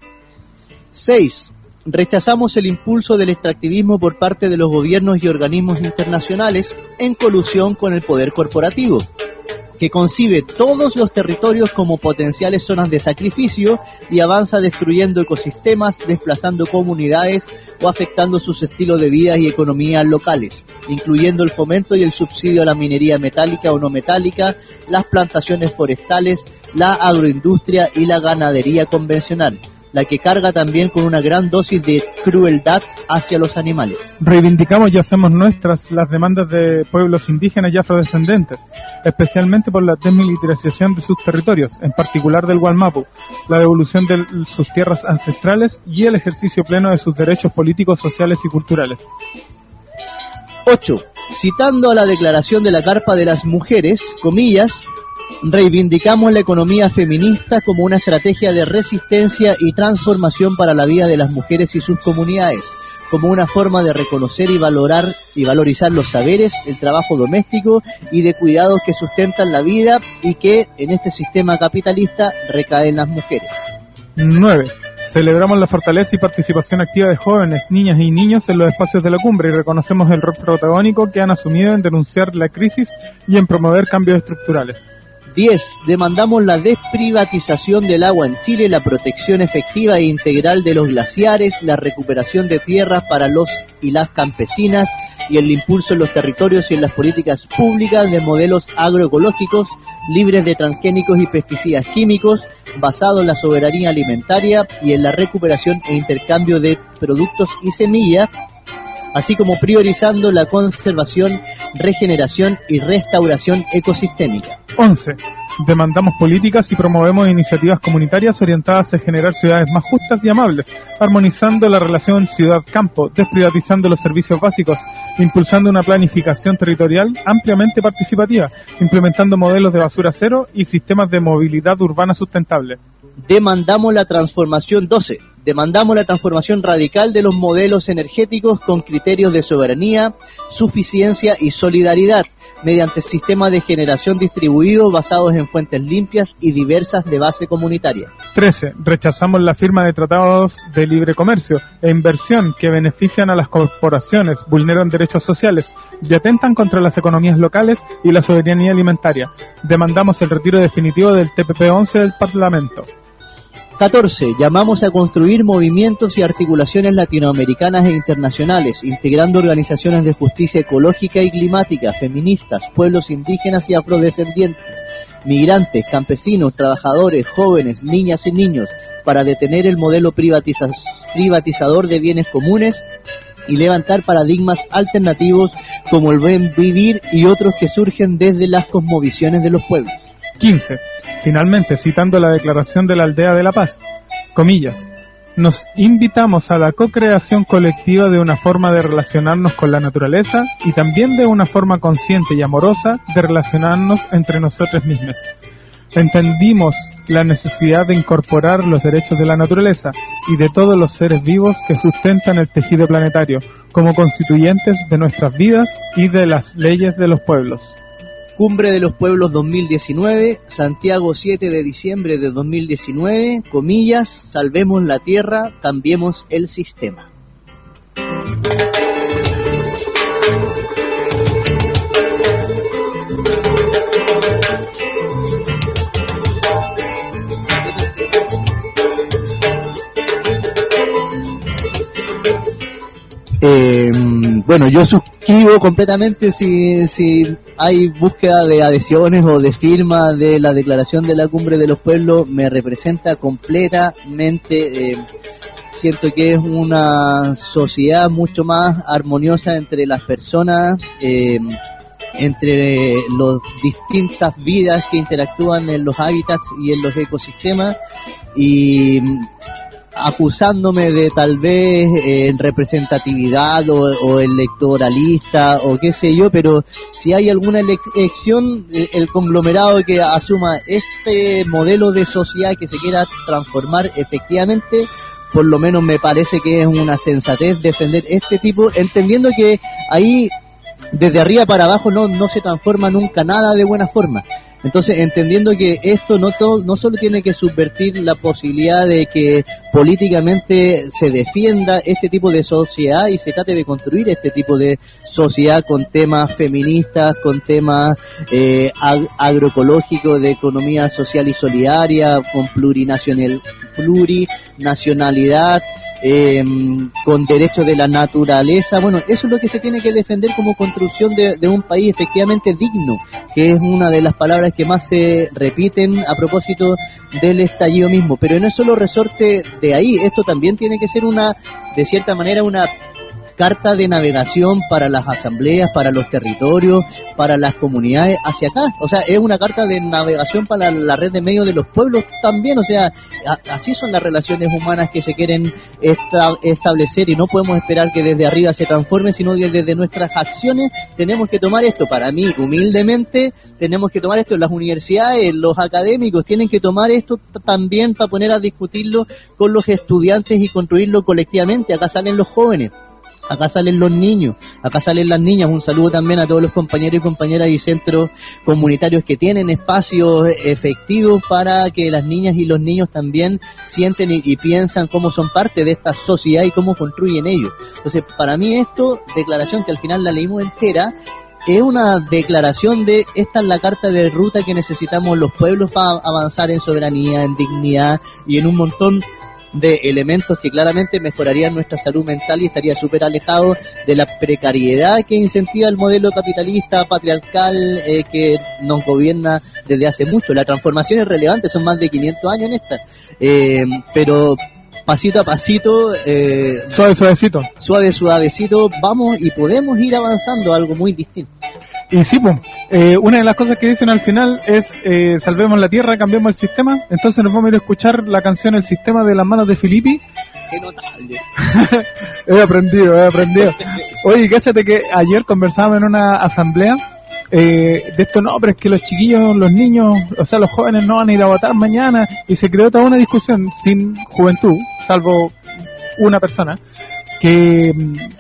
seis. Rechazamos el impulso del extractivismo por parte de los gobiernos y organismos internacionales en colusión con el poder corporativo, que concibe todos los territorios como potenciales zonas de sacrificio y avanza destruyendo ecosistemas, desplazando comunidades o afectando sus estilos de vida y economías locales, incluyendo el fomento y el subsidio a la minería metálica o no metálica, las plantaciones forestales, la agroindustria y la ganadería convencional, la que carga también con una gran dosis de crueldad hacia los animales. Reivindicamos y hacemos nuestras las demandas de pueblos indígenas y afrodescendentes, especialmente por la desmilitarización de sus territorios, en particular del Gualmapu, la devolución de sus tierras ancestrales y el ejercicio pleno de sus derechos políticos, sociales y culturales. ocho. Citando a la Declaración de la Carpa de las Mujeres, comillas, reivindicamos la economía feminista como una estrategia de resistencia y transformación para la vida de las mujeres y sus comunidades, como una forma de reconocer y valorar y valorizar los saberes, el trabajo doméstico y de cuidados que sustentan la vida y que en este sistema capitalista recaen en las mujeres. nueve. Celebramos la fortaleza y participación activa de jóvenes, niñas y niños en los espacios de la cumbre y reconocemos el rol protagónico que han asumido en denunciar la crisis y en promover cambios estructurales. diez. Demandamos la desprivatización del agua en Chile, la protección efectiva e integral de los glaciares, la recuperación de tierras para los y las campesinas y el impulso en los territorios y en las políticas públicas de modelos agroecológicos libres de transgénicos y pesticidas químicos, basados en la soberanía alimentaria y en la recuperación e intercambio de productos y semillas, así como priorizando la conservación, regeneración y restauración ecosistémica. once. Demandamos políticas y promovemos iniciativas comunitarias orientadas a generar ciudades más justas y amables, armonizando la relación ciudad-campo, desprivatizando los servicios básicos, impulsando una planificación territorial ampliamente participativa, implementando modelos de basura cero y sistemas de movilidad urbana sustentable. Demandamos la transformación doce. Demandamos la transformación radical de los modelos energéticos con criterios de soberanía, suficiencia y solidaridad, mediante sistemas de generación distribuidos basados en fuentes limpias y diversas de base comunitaria. trece. Rechazamos la firma de tratados de libre comercio e inversión que benefician a las corporaciones, vulneran derechos sociales y atentan contra las economías locales y la soberanía alimentaria. Demandamos el retiro definitivo del T P P once del Parlamento. catorce. Llamamos a construir movimientos y articulaciones latinoamericanas e internacionales, integrando organizaciones de justicia ecológica y climática, feministas, pueblos indígenas y afrodescendientes, migrantes, campesinos, trabajadores, jóvenes, niñas y niños, para detener el modelo privatiza- privatizador de bienes comunes y levantar paradigmas alternativos como el buen vivir y otros que surgen desde las cosmovisiones de los pueblos. quince. Finalmente, citando la Declaración de la Aldea de la Paz, comillas, nos invitamos a la co-creación colectiva de una forma de relacionarnos con la naturaleza y también de una forma consciente y amorosa de relacionarnos entre nosotros mismos. Entendimos la necesidad de incorporar los derechos de la naturaleza y de todos los seres vivos que sustentan el tejido planetario como constituyentes de nuestras vidas y de las leyes de los pueblos. Cumbre de los Pueblos dos mil diecinueve, Santiago siete de diciembre de dos mil diecinueve, comillas, salvemos la tierra, cambiemos el sistema. Eh, bueno, yo suscribo completamente si, si hay búsqueda de adhesiones o de firmas de la Declaración de la Cumbre de los Pueblos, me representa completamente. Eh, siento que es una sociedad mucho más armoniosa entre las personas, eh, entre las distintas vidas que interactúan en los hábitats y en los ecosistemas, y acusándome de tal vez eh, representatividad o, o electoralista o qué sé yo, pero si hay alguna elección, el, el conglomerado que asuma este modelo de sociedad que se quiera transformar efectivamente, por lo menos me parece que es una sensatez defender este tipo, entendiendo que ahí desde arriba para abajo no, no se transforma nunca nada de buena forma. Entonces, entendiendo que esto no todo, no solo tiene que subvertir la posibilidad de que políticamente se defienda este tipo de sociedad y se trate de construir este tipo de sociedad con temas feministas, con temas eh, ag- agroecológicos, de economía social y solidaria, con plurinacional, plurinacionalidad, Eh, con derechos de la naturaleza. Bueno, eso es lo que se tiene que defender como construcción de, de un país efectivamente digno, que es una de las palabras que más se repiten a propósito del estallido mismo, pero no es solo resorte de ahí, esto también tiene que ser una, de cierta manera, una carta de navegación para las asambleas, para los territorios, para las comunidades hacia acá. O sea, es una carta de navegación para la red de medios de los pueblos también. O sea, a, así son las relaciones humanas que se quieren esta, establecer, y no podemos esperar que desde arriba se transforme, sino que desde nuestras acciones tenemos que tomar esto. Para mí, humildemente, tenemos que tomar esto. Las universidades, los académicos tienen que tomar esto t- también para poner a discutirlo con los estudiantes y construirlo colectivamente. Acá salen los jóvenes. Acá salen los niños, acá salen las niñas. Un saludo también a todos los compañeros y compañeras y centros comunitarios que tienen espacios efectivos para que las niñas y los niños también sienten y, y piensan cómo son parte de esta sociedad y cómo construyen ellos. Entonces, para mí esto, declaración que al final la leímos entera, es una declaración de esta es la carta de ruta que necesitamos los pueblos para avanzar en soberanía, en dignidad y en un montón de elementos que claramente mejorarían nuestra salud mental y estaría súper alejado de la precariedad que incentiva el modelo capitalista, patriarcal, eh, que nos gobierna desde hace mucho. La transformación es relevante, son más de quinientos años en esta, eh, pero pasito a pasito, eh, suave, suavecito, suave, suavecito, vamos y podemos ir avanzando a algo muy distinto. Y sí, pues, eh, una de las cosas que dicen al final es eh, salvemos la tierra, cambiemos el sistema. Entonces nos vamos a ir a escuchar la canción El Sistema de las manos de Filippi. Qué notable. He aprendido, he aprendido. Oye, cáchate que ayer conversábamos en una asamblea eh, de esto, no, pero es que los chiquillos, los niños, o sea, los jóvenes no van a ir a votar mañana, y se creó toda una discusión sin juventud, salvo una persona, que...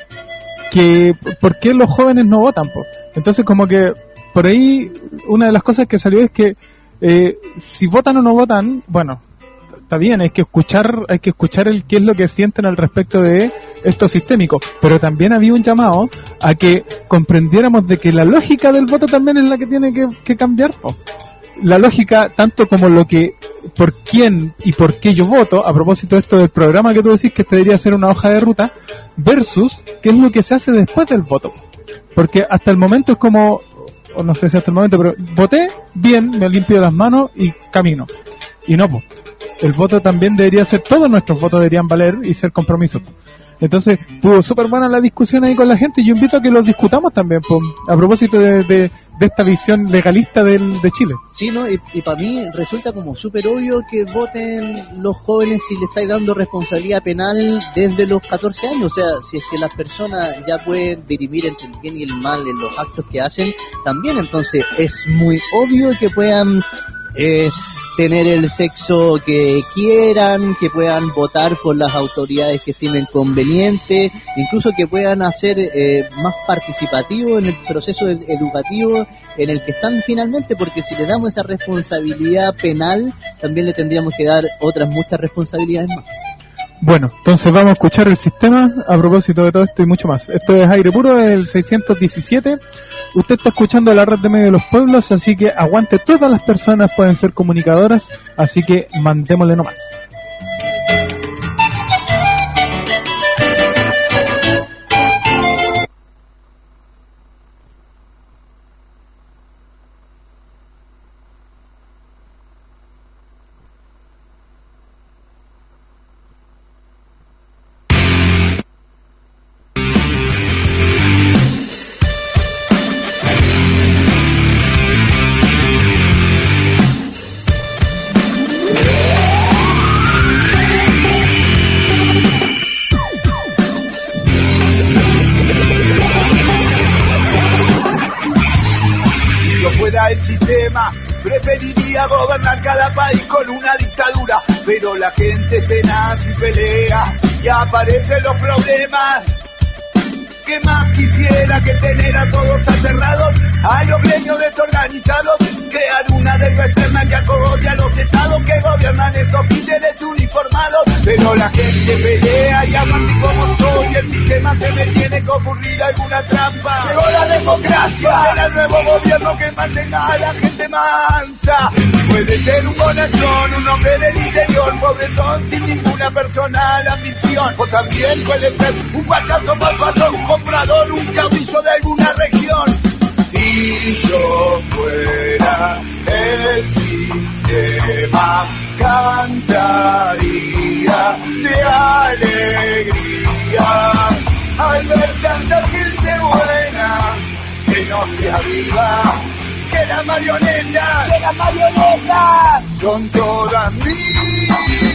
que ¿por qué los jóvenes no votan? Po? Entonces, como que por ahí una de las cosas que salió es que eh, si votan o no votan, bueno, está bien, hay que escuchar, hay que escuchar el qué es lo que sienten al respecto de esto sistémico, pero también había un llamado a que comprendiéramos de que la lógica del voto también es la que tiene que, que cambiar, po. la lógica, tanto como lo que, por quién y por qué yo voto, a propósito de esto del programa que tú decís que este debería ser una hoja de ruta, versus qué es lo que se hace después del voto. Porque hasta el momento es como, o no sé si hasta el momento, pero voté, bien, me limpio las manos y camino. Y no, pues, el voto también debería ser, todos nuestros votos deberían valer y ser compromisos. Entonces, tuvo súper buena la discusión ahí con la gente y yo invito a que los discutamos también, po, a propósito de, de, de esta visión legalista del, de Chile. Sí, ¿no? Y, y para mí resulta como súper obvio que voten los jóvenes si le estáis dando responsabilidad penal desde los catorce años. O sea, si es que las personas ya pueden dirimir entre el bien y el mal en los actos que hacen, también entonces es muy obvio que puedan... Eh, tener el sexo que quieran, que puedan votar por las autoridades que estimen conveniente, incluso que puedan hacer eh, más participativo en el proceso ed- educativo en el que están finalmente, porque si le damos esa responsabilidad penal, también le tendríamos que dar otras muchas responsabilidades más. Bueno, entonces vamos a escuchar el sistema a propósito de todo esto y mucho más. Esto es Aire Puro, el seiscientos diecisiete. Usted está escuchando la red de medios de los pueblos, así que aguante, todas las personas pueden ser comunicadoras, así que mandémosle nomás. El sistema preferiría gobernar cada país con una dictadura, pero la gente es tenaz y pelea y aparecen los problemas. ¿Qué más quisiera que tener a todos aterrados, a los gremios desorganizados, crear una deuda externa que acogote a los estados que gobiernan estos títeres uniformados? Pero la gente pelea y aguante como soy, el sistema se me tiene que ocurrir alguna trampa. Llegó la democracia, será el nuevo gobierno que mantenga a la gente mansa. Puede ser un bonachón, un hombre del interior, pobretón sin ninguna personal ambición. O también puede ser un payaso malvado, un comprador, un caudillo de alguna región. Si yo fuera el sistema, cantaría de alegría al ver tanta gente buena que no se aviva, que las marionetas, que las marionetas son todas mías.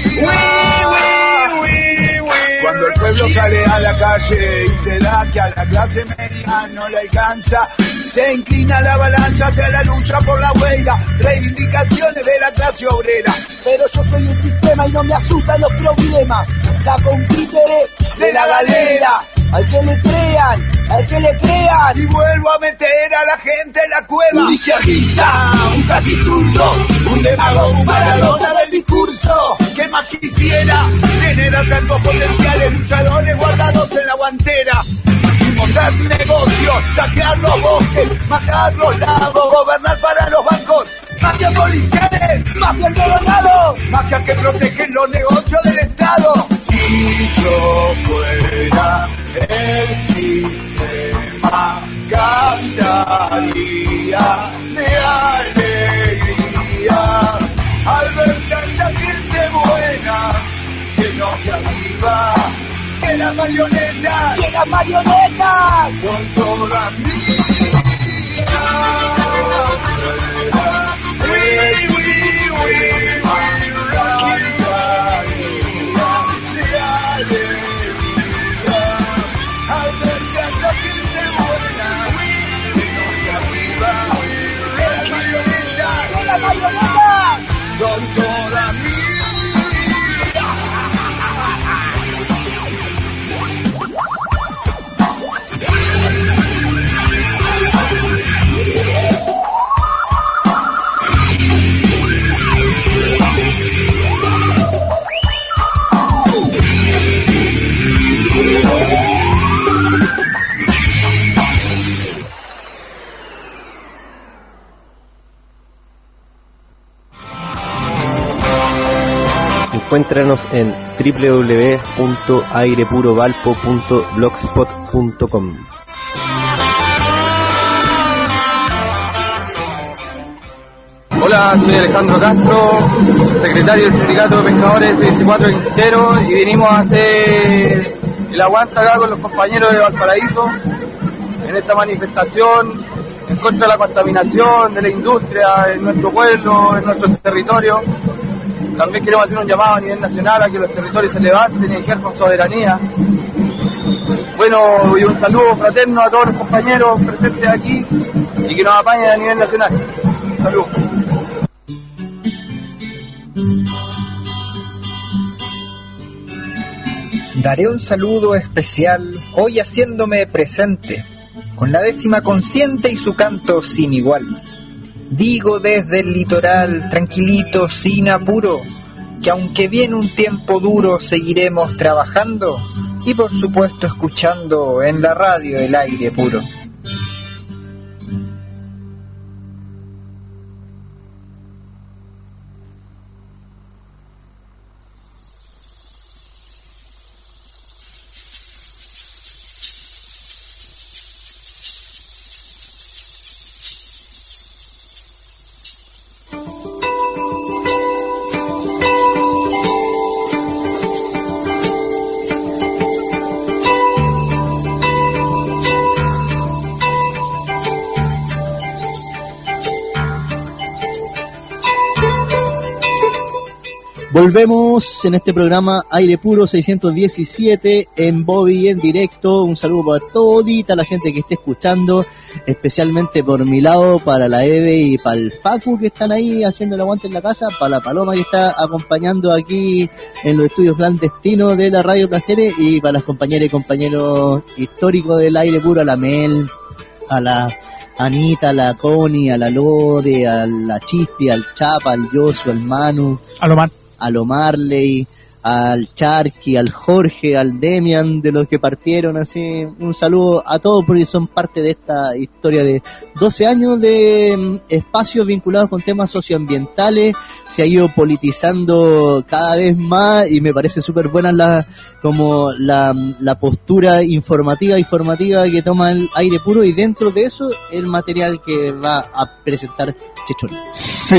Cuando el pueblo sale a la calle y se da que a la clase media no le alcanza, se inclina la balanza hacia la lucha por la huelga, reivindicaciones de la clase obrera. Pero yo soy un sistema y no me asustan los problemas. Saco un títere de la galera, al que le crean, al que le crean, y vuelvo a meter a la gente en la cueva. Un izquierdista, un casi zurdo, un demagogo, un Maradona del discurso. ¿Qué más quisiera? Tener a tantos potenciales luchadores guardados en la guantera. Montar negocios, saquear los bosques, matar los lagos, gobernar para los bancos. Mafias policiales, mafias coronados, mafias que protegen los negocios del Estado. Si yo fuera el sistema, cantaría de alegría al ver tanta gente buena que no se aviva, que las marionetas, que las marionetas son todas mías. We, we, we, we, al ver tanta gente buena que no se aviva, que las marionetas, que las marionetas son todas mías. Encuéntranos en doble u doble u doble u punto aire puro valpo punto blogspot punto com. Hola, soy Alejandro Castro, secretario del Sindicato de Pescadores veinticuatro Quintero, y vinimos a hacer el aguante acá con los compañeros de Valparaíso en esta manifestación en contra de la contaminación de la industria en nuestro pueblo, en nuestro territorio. También queremos hacer un llamado a nivel nacional a que los territorios se levanten y ejerzan soberanía. Bueno, y un saludo fraterno a todos los compañeros presentes aquí y que nos apañen a nivel nacional. Saludos. Daré un saludo especial hoy haciéndome presente, con la décima consciente y su canto sin igual. Digo desde el litoral, tranquilito, sin apuro, que aunque viene un tiempo duro, seguiremos trabajando y por supuesto escuchando en la radio el aire puro. Volvemos en este programa Aire Puro seiscientos diecisiete en Bobby en directo. Un saludo para todita la gente que esté escuchando, especialmente por mi lado, para la Eve y para el Facu que están ahí haciendo el aguante en la casa, para la Paloma que está acompañando aquí en los estudios clandestinos de la Radio Placeres, y para las compañeras y compañeros históricos del Aire Puro, a la Mel, a la Anita, a la Connie, a la Lore, a la Chispi, al Chapa, al Yosu, al Manu, a lo man. a lo Marley, al Charqui, al Jorge, al Demian, de los que partieron, así, un saludo a todos porque son parte de esta historia de doce años de mm, espacios vinculados con temas socioambientales. Se ha ido politizando cada vez más y me parece súper buena la, como la, la postura informativa y formativa que toma el Aire Puro, y dentro de eso el material que va a presentar Chechón. Sí.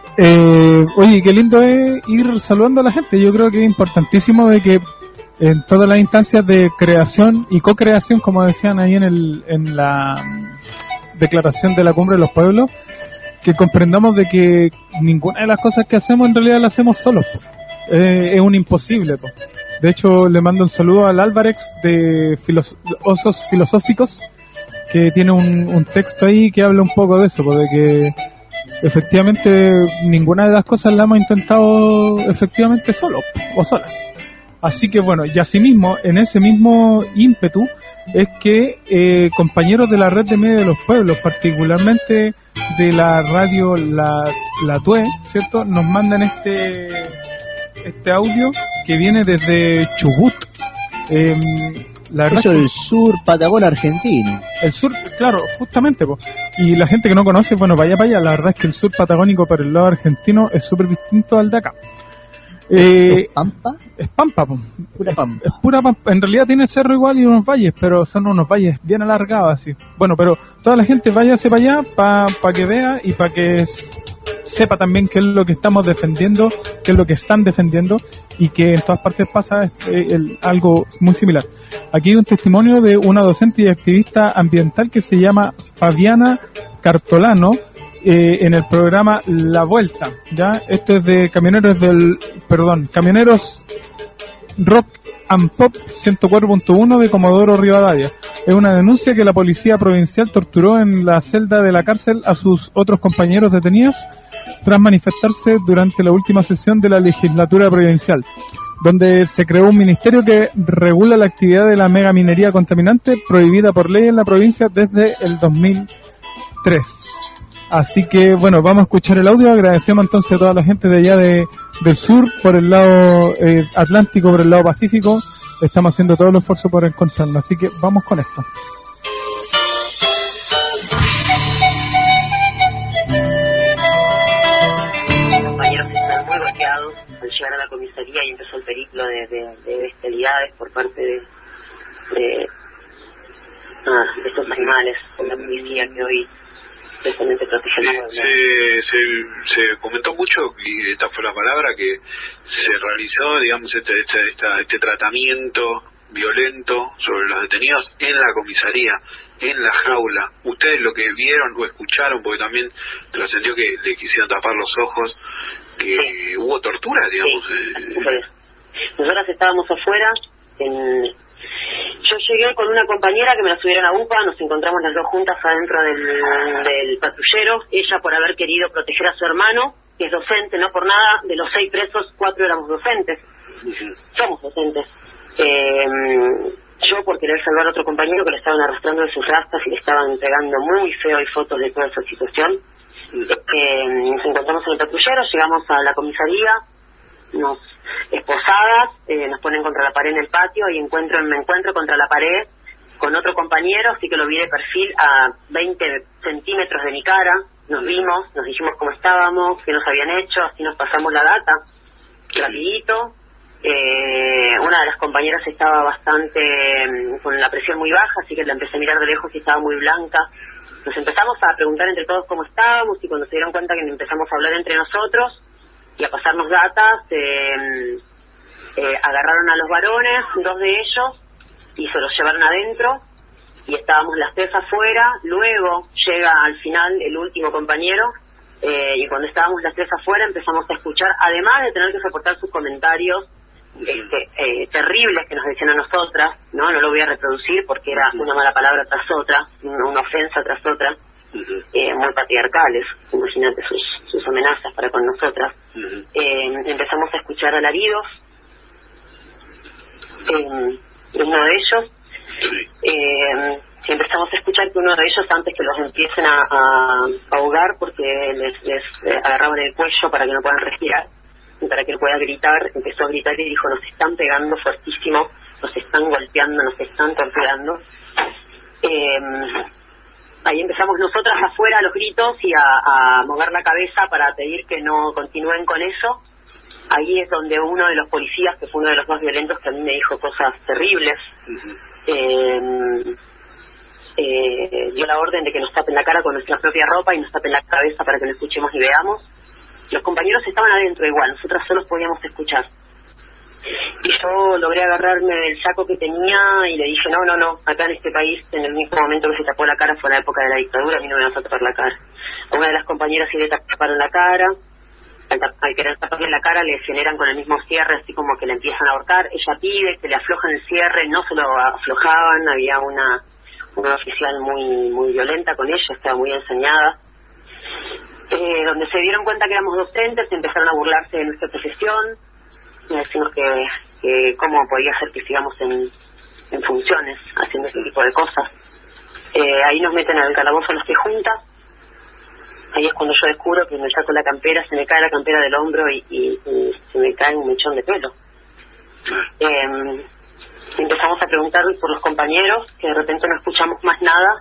Eh, oye, qué lindo es ir saludando a la gente. Yo creo que es importantísimo de que en todas las instancias de creación y co-creación, como decían ahí en, el, en la declaración de la Cumbre de los Pueblos, que comprendamos de que ninguna de las cosas que hacemos en realidad las hacemos solos, po. Eh, es un imposible, po. De hecho, le mando un saludo al Álvarez de Filos- Osos Filosóficos, que tiene un, un texto ahí que habla un poco de eso, po, de que efectivamente ninguna de las cosas la hemos intentado efectivamente solo o solas. Así que bueno, y asimismo, en ese mismo ímpetu es que eh, compañeros de la red de medios de los pueblos, particularmente de la radio La, la Tue, ¿cierto?, nos mandan este este audio que viene desde Chubut. Eh, La Eso es el sur Patagón argentino. El sur, claro, justamente, po. Y la gente que no conoce, bueno, vaya para allá. La verdad es que el sur patagónico para el lado argentino es súper distinto al de acá. Eh, ¿Es Pampa? Es Pampa, po. Pura Pampa. Es pura Pampa. En realidad tiene cerro igual y unos valles, pero son unos valles bien alargados así. Bueno, pero toda la gente váyase para allá para pa que vea y para que s- sepa también qué es lo que estamos defendiendo, qué es lo que están defendiendo, y que en todas partes pasa eh, el, algo muy similar. Aquí hay un testimonio de una docente y activista ambiental que se llama Fabiana Cartolano, eh, en el programa La Vuelta, ¿ya? Esto es de Camioneros del, perdón, Camioneros Rock and Pop ciento cuatro punto uno de Comodoro Rivadavia. Es una denuncia que la policía provincial torturó en la celda de la cárcel a sus otros compañeros detenidos tras manifestarse durante la última sesión de la legislatura provincial, donde se creó un ministerio que regula la actividad de la megaminería contaminante prohibida por ley en la provincia desde el dos mil tres. Así que bueno, vamos a escuchar el audio. Agradecemos entonces a toda la gente de allá de, del sur, por el lado eh, Atlántico, por el lado Pacífico. Estamos haciendo todo el esfuerzo por encontrarnos, así que vamos con esto. Compañeros que están muy golpeados, han llegar a la comisaría y empezó el periplo de, de, de bestialidades por parte de, de, ah, de estos animales, con la policía que hoy precisamente protege el pueblo. Se, se, se comentó mucho, y esta fue la palabra, que se realizó, digamos, este, este, esta, este tratamiento violento sobre los detenidos en la comisaría, en la jaula. Ustedes lo que vieron o escucharon, porque también trascendió que le quisieron tapar los ojos, que sí. Hubo tortura, digamos. Sí. Eh... Nosotras estábamos afuera, en... yo llegué con una compañera que me la subieron a UPA, nos encontramos las dos juntas adentro del, del patrullero, ella por haber querido proteger a su hermano, que es docente, no por nada, de los seis presos, cuatro éramos docentes, uh-huh. Somos docentes. Eh, yo por querer salvar a otro compañero que le estaban arrastrando de sus rastas y le estaban pegando muy feo y fotos de toda esa situación. Eh, nos encontramos en el patrullero, llegamos a la comisaría, nos esposadas, eh, nos ponen contra la pared en el patio y encuentro me encuentro contra la pared con otro compañero, así que lo vi de perfil a veinte centímetros de mi cara, nos vimos, nos dijimos cómo estábamos, qué nos habían hecho, así nos pasamos la data, rapidito. Eh, una de las compañeras estaba bastante eh, con la presión muy baja, así que la empecé a mirar de lejos y estaba muy blanca. Nos empezamos a preguntar entre todos cómo estábamos y cuando se dieron cuenta que empezamos a hablar entre nosotros y a pasarnos datas, eh, eh, agarraron a los varones, dos de ellos, y se los llevaron adentro y estábamos las tres afuera. Luego llega al final el último compañero eh, y cuando estábamos las tres afuera empezamos a escuchar, además de tener que soportar sus comentarios Este, eh, terribles que nos decían a nosotras, no no lo voy a reproducir porque era una mala palabra tras otra, una, una ofensa tras otra, eh, muy patriarcales, imagínate sus, sus amenazas para con nosotras. Eh, empezamos a escuchar alaridos, eh, uno de ellos, eh, empezamos a escuchar que uno de ellos, antes que los empiecen a, a ahogar porque les, les eh, agarraban el cuello para que no puedan respirar, para que él pueda gritar, empezó a gritar y dijo: nos están pegando fuertísimo, nos están golpeando, nos están torturando. Eh, ahí empezamos nosotras afuera a los gritos y a, a mover la cabeza para pedir que no continúen con eso. Ahí es donde uno de los policías, que fue uno de los más violentos, que a mí me dijo cosas terribles, eh, eh, dio la orden de que nos tapen la cara con nuestra propia ropa y nos tapen la cabeza para que no escuchemos ni veamos. Los compañeros estaban adentro igual, nosotras solos podíamos escuchar. Y yo logré agarrarme del saco que tenía y le dije: no, no, no, acá en este país, en el mismo momento que se tapó la cara fue la época de la dictadura, a mí no me vas a tapar la cara. A una de las compañeras sí le taparon la cara, al, tap al querer taparle la cara le generan con el mismo cierre, así como que le empiezan a ahorcar. Ella pide que le aflojen el cierre, no se lo aflojaban, había una, una oficial muy, muy violenta con ella, estaba muy ensañada. Eh, donde se dieron cuenta que éramos docentes, empezaron a burlarse de nuestra profesión, y a decirnos que, que cómo podía ser que sigamos en, en funciones, haciendo ese tipo de cosas. Eh, ahí nos meten al calabozo los que juntas, ahí es cuando yo descubro que me saco la campera, se me cae la campera del hombro y, y, y se me cae un mechón de pelo. Eh, empezamos a preguntar por los compañeros, que de repente no escuchamos más nada,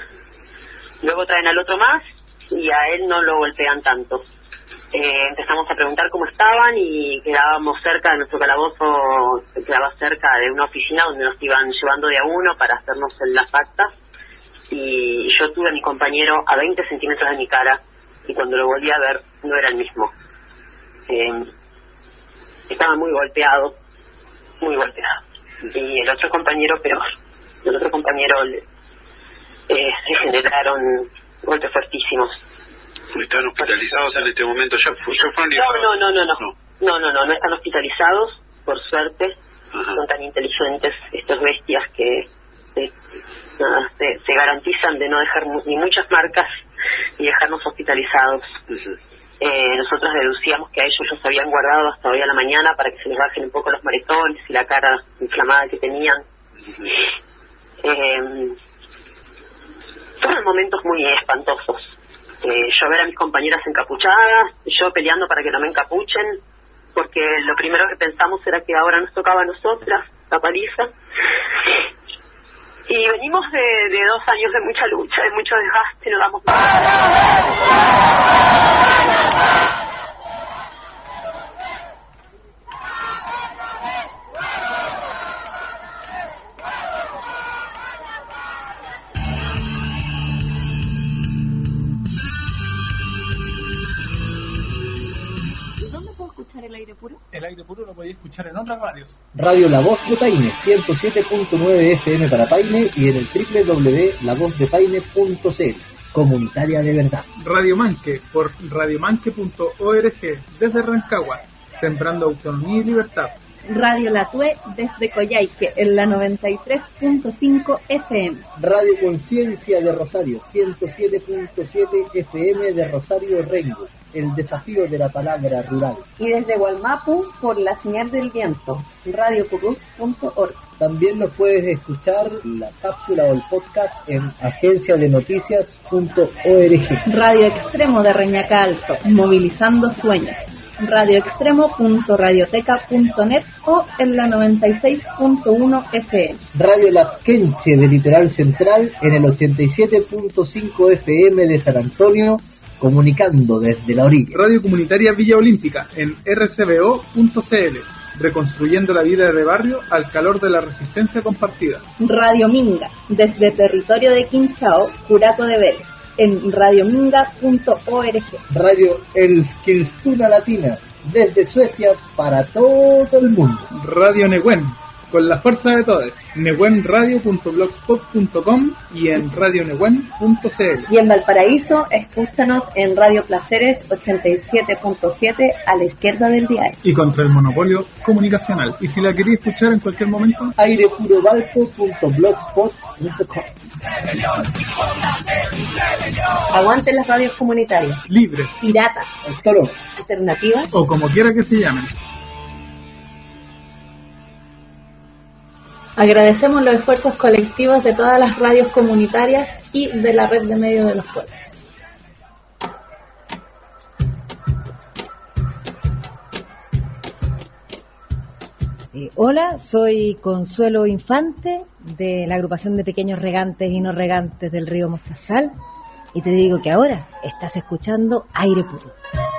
luego traen al otro más, y a él no lo golpean tanto. Eh, empezamos a preguntar cómo estaban y quedábamos cerca de nuestro calabozo, quedaba cerca de una oficina donde nos iban llevando de a uno para hacernos las actas, y yo tuve a mi compañero a veinte centímetros de mi cara y cuando lo volví a ver no era el mismo. Eh, estaba muy golpeado, muy golpeado. Y el otro compañero peor, el otro compañero le, eh, se generaron golpes fuertísimos. ¿Están hospitalizados en este momento? ¿Ya, ya fueron llevados? No, no, no, no, no, no, no, no, no están hospitalizados, por suerte. Ajá. Son tan inteligentes estos bestias que eh, nada, se, se garantizan de no dejar ni muchas marcas ni dejarnos hospitalizados. Uh-huh. eh, nosotros deducíamos que a ellos los habían guardado hasta hoy a la mañana para que se les bajen un poco los moretones y la cara inflamada que tenían. Uh-huh. eh, Fueron momentos muy espantosos. Eh, yo ver a mis compañeras encapuchadas, yo peleando para que no me encapuchen, porque lo primero que pensamos era que ahora nos tocaba a nosotras la paliza. Y venimos de, de dos años de mucha lucha, de mucho desgaste, no damos más. escuchar el aire puro? El aire puro lo podéis escuchar en otras radios. Radio La Voz de Paine, ciento siete punto nueve F M para Paine y en el doble u doble u doble u punto la voz de paine punto c l. Comunitaria de verdad. Radio Manque por radiomanque punto org desde Rancagua, sembrando autonomía y libertad. Radio La Tue desde Coyhaique en la noventa y tres punto cinco F M. Radio Conciencia de Rosario, ciento siete punto siete F M de Rosario Rengo, el desafío de la palabra rural. Y desde Gualmapu por la señal del viento, radio purrus punto org. También nos puedes escuchar la cápsula o el podcast en agencia de noticias punto org. Radio Extremo de Reñaca Alto, movilizando sueños. radio extremo punto radioteca punto net o en la noventa y seis punto uno F M. Radio Lafkenche de Litoral Central en el ochenta y siete punto cinco F M de San Antonio, comunicando desde la orilla. Radio Comunitaria Villa Olímpica en r c b o punto c l, reconstruyendo la vida de barrio al calor de la resistencia compartida. Radio Minga desde territorio de Quinchao, Curaco de Vélez, en radiominga punto org. Radio Eskilstuna Latina, desde Suecia para todo el mundo. Radio Nehuen, con la fuerza de todos, nehuenradio punto blogspot punto com y en radio nehuen punto c l. Y en Valparaíso, escúchanos en Radio Placeres ochenta y siete punto siete a la izquierda del dial. Y contra el monopolio comunicacional. Y si la quería escuchar en cualquier momento, airepurovalpo punto blogspot punto com. Aguanten las radios comunitarias. Libres. Piratas. Autónomas. Alternativas. O como quiera que se llamen. Agradecemos los esfuerzos colectivos de todas las radios comunitarias y de la red de medios de los pueblos. Eh, hola, soy Consuelo Infante de la agrupación de pequeños regantes y no regantes del río Mostazal y te digo que ahora estás escuchando Aire Puro.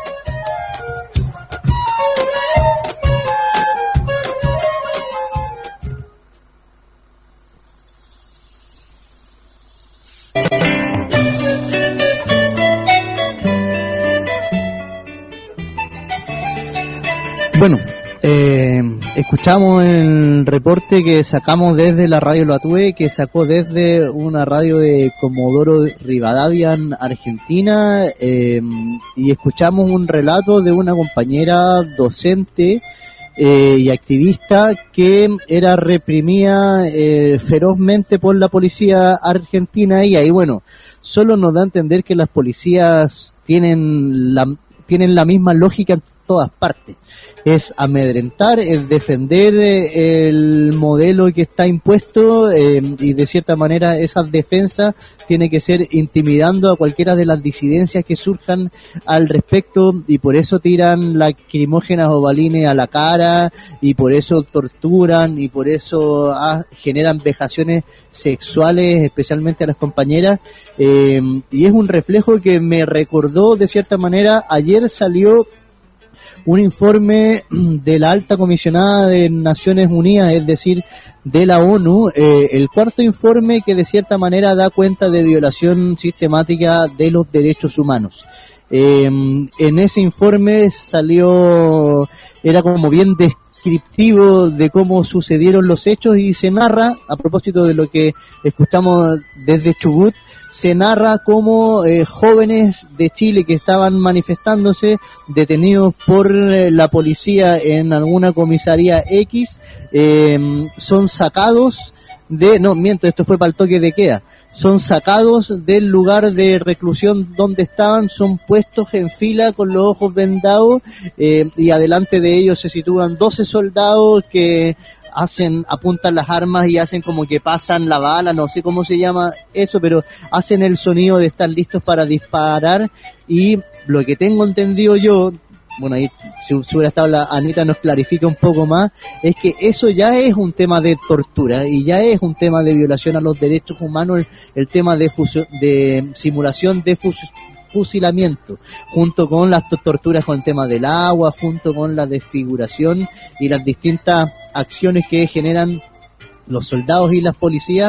Bueno, eh, escuchamos el reporte que sacamos desde la radio La Tue, que sacó desde una radio de Comodoro Rivadavia en Argentina, eh, y escuchamos un relato de una compañera docente eh, y activista que era reprimida eh, ferozmente por la policía argentina, y ahí, bueno, solo nos da a entender que las policías tienen la, tienen la misma lógica en todas partes. Es amedrentar, es defender eh, el modelo que está impuesto eh, y de cierta manera esa defensa tiene que ser intimidando a cualquiera de las disidencias que surjan al respecto, y por eso tiran lacrimógenas o balines a la cara, y por eso torturan, y por eso ah, generan vejaciones sexuales especialmente a las compañeras, eh, y es un reflejo que me recordó de cierta manera. Ayer salió un informe de la alta comisionada de Naciones Unidas, es decir, de la ONU, eh, el cuarto informe que de cierta manera da cuenta de violación sistemática de los derechos humanos. Eh, en ese informe salió, era como bien descriptivo de cómo sucedieron los hechos, y se narra, a propósito de lo que escuchamos desde Chubut, se narra cómo eh, jóvenes de Chile que estaban manifestándose, detenidos por eh, la policía en alguna comisaría X, eh, son sacados de, no, miento, esto fue para el toque de queda, son sacados del lugar de reclusión donde estaban, son puestos en fila con los ojos vendados, eh, y adelante de ellos se sitúan doce soldados que hacen, apuntan las armas y hacen como que pasan la bala, no sé cómo se llama eso, pero hacen el sonido de estar listos para disparar. Y lo que tengo entendido yo, bueno, ahí si, si hubiera estado la Anita nos clarifica un poco más, es que eso ya es un tema de tortura y ya es un tema de violación a los derechos humanos, el, el tema de, fuso, de simulación de fus, fusilamiento, junto con las torturas con el tema del agua, junto con la desfiguración y las distintas acciones que generan los soldados y las policías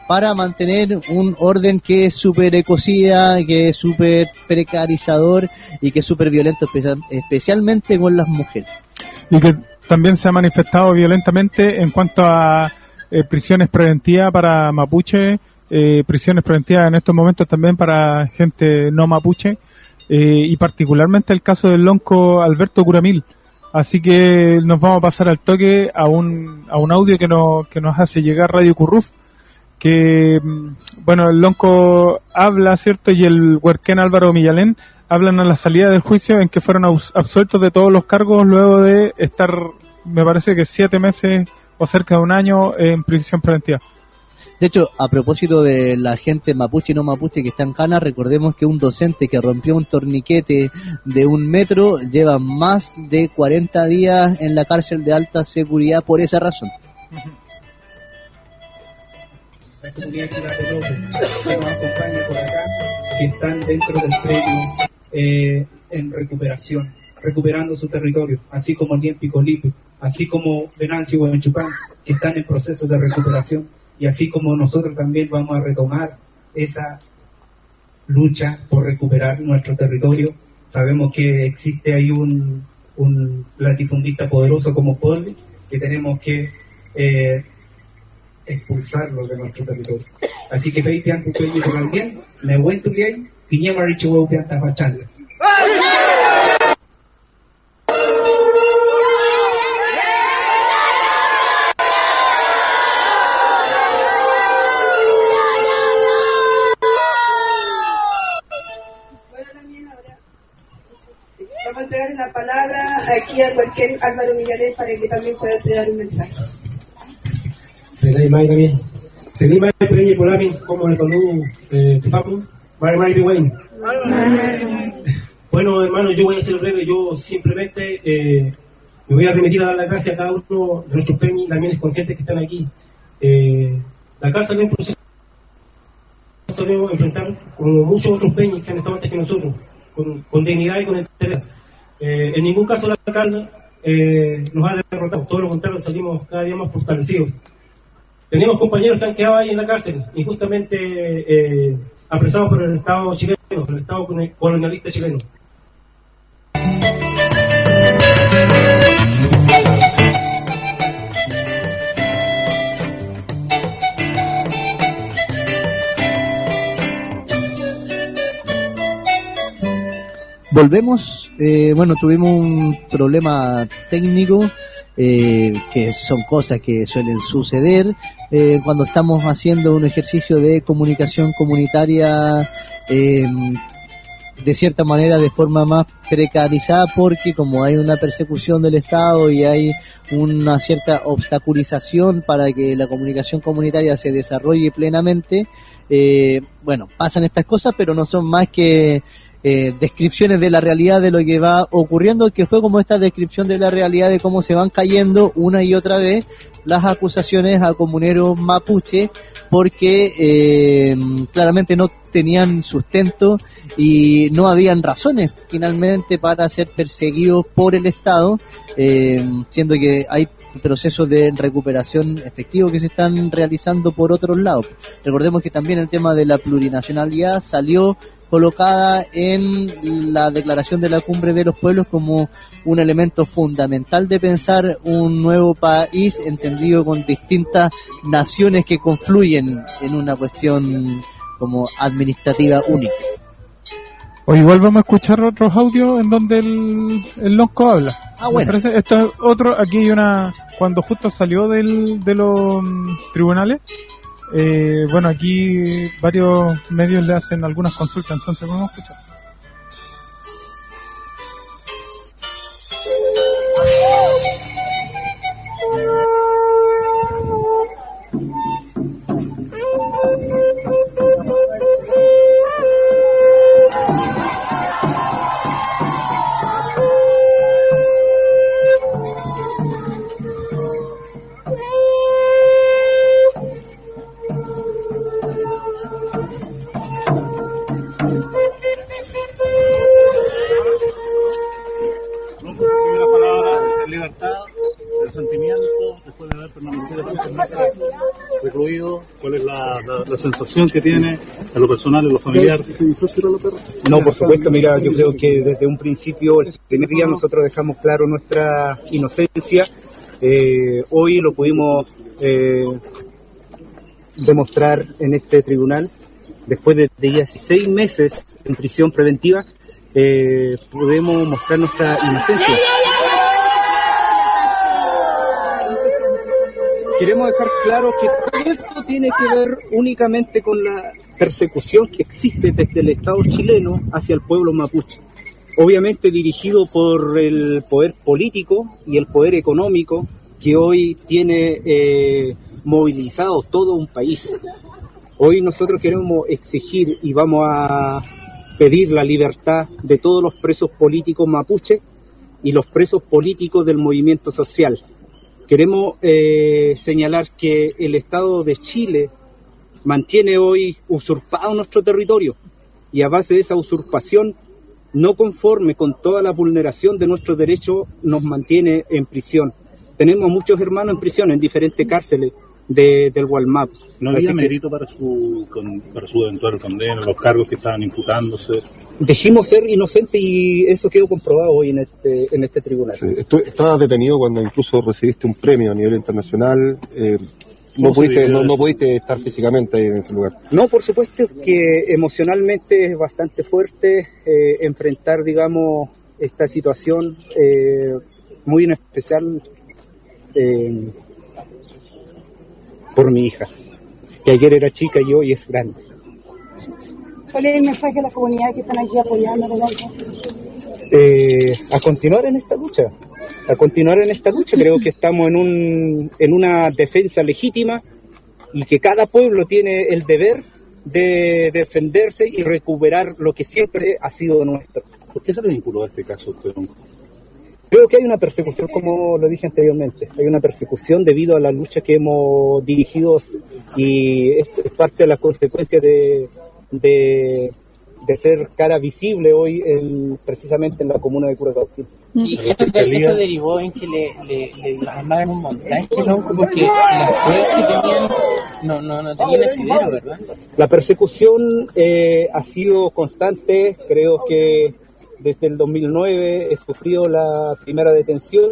para mantener un orden que es súper ecocida, que es súper precarizador y que es súper violento, especialmente con las mujeres. Y que también se ha manifestado violentamente en cuanto a eh, prisiones preventivas para mapuche, eh, prisiones preventivas en estos momentos también para gente no mapuche, eh, y particularmente el caso del lonco Alberto Curamil. Así que nos vamos a pasar al toque a un a un audio que nos que nos hace llegar Radio Curruf, que bueno, el lonco habla, ¿cierto? Y el huerquén Álvaro Millalén hablan a la salida del juicio en que fueron absueltos de todos los cargos luego de estar, me parece que siete meses o cerca de un año en prisión preventiva. De hecho, a propósito de la gente mapuche y no mapuche que está en Cana, recordemos que un docente que rompió un torniquete de un metro lleva más de cuarenta días en la cárcel de alta seguridad por esa razón. La comunidad que nos acompaña por acá, que están dentro del predio eh, en recuperación, recuperando su territorio, así como Lien Picolipi, así como Venancio y Huenchucán, que están en proceso de recuperación. Y así como nosotros también vamos a retomar esa lucha por recuperar nuestro territorio. Sabemos que existe ahí un, un latifundista poderoso como Poli, que tenemos que eh, expulsarlo de nuestro territorio. Así que Feitian Pupeñi por alguien, me voy tu bien, Piña Marichihueu Pianta Pachanga. Vamos a entregar la palabra aquí a cualquier Álvaro Millalén para que también pueda entregar un mensaje. Tenai mai también. Tenai mai peñi polami como le tonu eh papu, mai mai bien. Bueno, hermanos, yo voy a ser breve. Yo simplemente eh, me voy a remitir a dar las gracias a cada uno de nuestros peñis, también conscientes que están aquí. Eh, la cárcel es un proceso que debemos enfrentar como muchos otros peñis que han estado antes que nosotros, con, con dignidad y con interés. Eh, en ningún caso la cárcel eh, nos ha derrotado, todo lo contrario, salimos cada día más fortalecidos. Tenemos compañeros que han quedado ahí en la cárcel, injustamente eh, apresados por el Estado chileno, por el Estado colonialista chileno. Volvemos, eh, bueno, tuvimos un problema técnico, eh, que son cosas que suelen suceder eh, cuando estamos haciendo un ejercicio de comunicación comunitaria, eh, de cierta manera de forma más precarizada, porque como hay una persecución del Estado y hay una cierta obstaculización para que la comunicación comunitaria se desarrolle plenamente, eh, bueno, pasan estas cosas, pero no son más que Eh, descripciones de la realidad de lo que va ocurriendo, que fue como esta descripción de la realidad de cómo se van cayendo una y otra vez las acusaciones a comuneros mapuche, porque eh, claramente no tenían sustento y no habían razones finalmente para ser perseguidos por el Estado, eh, siendo que hay procesos de recuperación efectivo que se están realizando por otros lados. Recordemos que también el tema de la plurinacionalidad salió colocada en la Declaración de la Cumbre de los Pueblos como un elemento fundamental de pensar un nuevo país entendido con distintas naciones que confluyen en una cuestión como administrativa única. O igual vamos a escuchar otros audios en donde el, el lonco habla. Ah, bueno. Me parece, esto es otro, aquí hay una, cuando justo salió del, de los um, tribunales, eh, bueno, aquí varios medios le hacen algunas consultas, entonces vamos a escuchar. Primera palabra, libertad, el sentimiento, después de haber permanecido ocurrido? ¿Cuál es la, la, la sensación que tiene en lo personal, en lo familiar? No, por supuesto, mira, yo creo que desde un principio, el primer día nosotros dejamos claro nuestra inocencia. Eh, hoy lo pudimos eh, demostrar en este tribunal. Después de dieciséis meses en prisión preventiva, eh, podemos mostrar nuestra inocencia. Queremos dejar claro que todo esto tiene que ver únicamente con la persecución que existe desde el Estado chileno hacia el pueblo mapuche. Obviamente dirigido por el poder político y el poder económico que hoy tiene eh, movilizado todo un país. Hoy nosotros queremos exigir y vamos a pedir la libertad de todos los presos políticos mapuches y los presos políticos del movimiento social. Queremos eh, señalar que el Estado de Chile mantiene hoy usurpado nuestro territorio y a base de esa usurpación, no conforme con toda la vulneración de nuestros derechos, nos mantiene en prisión. Tenemos muchos hermanos en prisión en diferentes cárceles de, del Gualmap. ¿No había mérito para su, con, para su eventual condena, los cargos que estaban imputándose? Dijimos ser inocentes y eso quedó comprobado hoy en este en este tribunal. Sí, tú estabas detenido cuando incluso recibiste un premio a nivel internacional. Eh, no, pudiste, no, no pudiste estar físicamente ahí en ese lugar. No, por supuesto que emocionalmente es bastante fuerte eh, enfrentar, digamos, esta situación, eh, muy en especial eh, por mi hija, que ayer era chica y hoy es grande. Sí, sí. ¿Cuál es el mensaje a la comunidad que están aquí apoyando, Rodolfo? Eh, a continuar en esta lucha, a continuar en esta lucha. Creo que estamos en, un, en una defensa legítima y que cada pueblo tiene el deber de defenderse y recuperar lo que siempre ha sido nuestro. ¿Por qué se le vinculó a este caso a usted? Creo que hay una persecución, como lo dije anteriormente, hay una persecución debido a la lucha que hemos dirigido y esto es parte de las consecuencias de, de, de ser cara visible hoy en, precisamente en la comuna de Curacautín. Y esto, eso derivó en que le, le, le armaran un montaje, ¿no? Porque las pruebas que tenían no, no, no tenían asidero, ¿verdad? La persecución eh, ha sido constante, creo que desde el dos mil nueve he sufrido la primera detención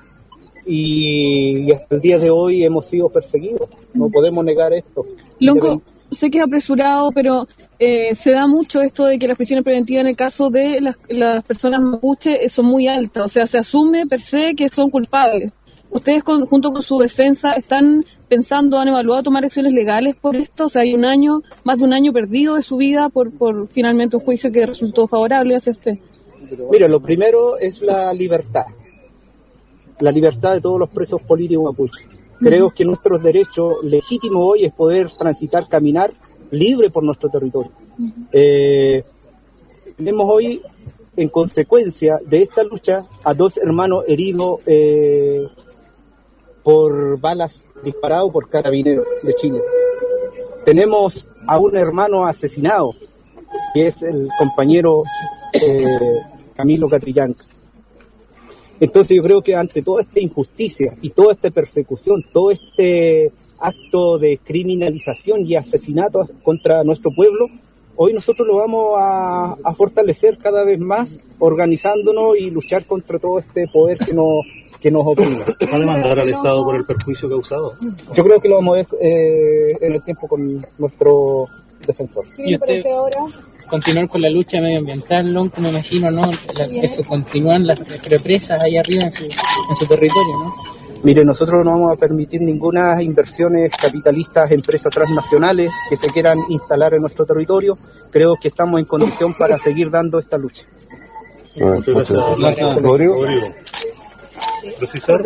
y, y hasta el día de hoy hemos sido perseguidos. No podemos negar esto. Lonco, sé que es apresurado, pero eh, se da mucho esto de que las prisiones preventivas en el caso de las, las personas mapuche son muy altas. O sea, se asume per se que son culpables. ¿Ustedes con, junto con su defensa están pensando, han evaluado tomar acciones legales por esto? O sea, hay un año, más de un año perdido de su vida por, por finalmente un juicio que resultó favorable hacia usted. Mira, lo primero es la libertad, la libertad de todos los presos políticos mapuches. Creo que nuestros derechos legítimos hoy es poder transitar, caminar libre por nuestro territorio. Eh, tenemos hoy, en consecuencia de esta lucha, a dos hermanos heridos eh, por balas disparados por carabineros de Chile. Tenemos a un hermano asesinado, que es el compañero eh, Camilo Catrillanca. Entonces yo creo que ante toda esta injusticia y toda esta persecución, todo este acto de criminalización y asesinato contra nuestro pueblo, hoy nosotros lo vamos a, a fortalecer cada vez más, organizándonos y luchar contra todo este poder que nos, que nos oprime. ¿Va a demandar al Estado por el perjuicio causado? Yo creo que lo vamos a ver eh, en el tiempo con nuestro defensor. ¿Y usted continuar con la lucha medioambiental, Lonco, me imagino, ¿no? La, eso, continúan las represas ahí arriba en su, en su territorio, ¿no? Mire, nosotros no vamos a permitir ninguna inversiones capitalistas, empresas transnacionales que se quieran instalar en nuestro territorio. Creo que estamos en condición para seguir dando esta lucha. Bueno, muchas gracias. Gracias. Rodrigo. ¿Precisar?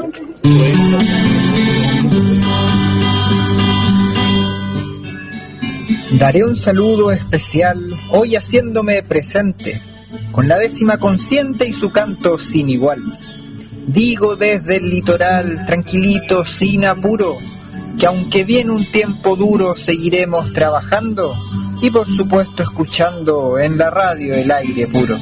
Daré un saludo especial hoy haciéndome presente, con la décima consciente y su canto sin igual. Digo desde el litoral, tranquilito, sin apuro, que aunque viene un tiempo duro, seguiremos trabajando y por supuesto escuchando en la radio el aire puro.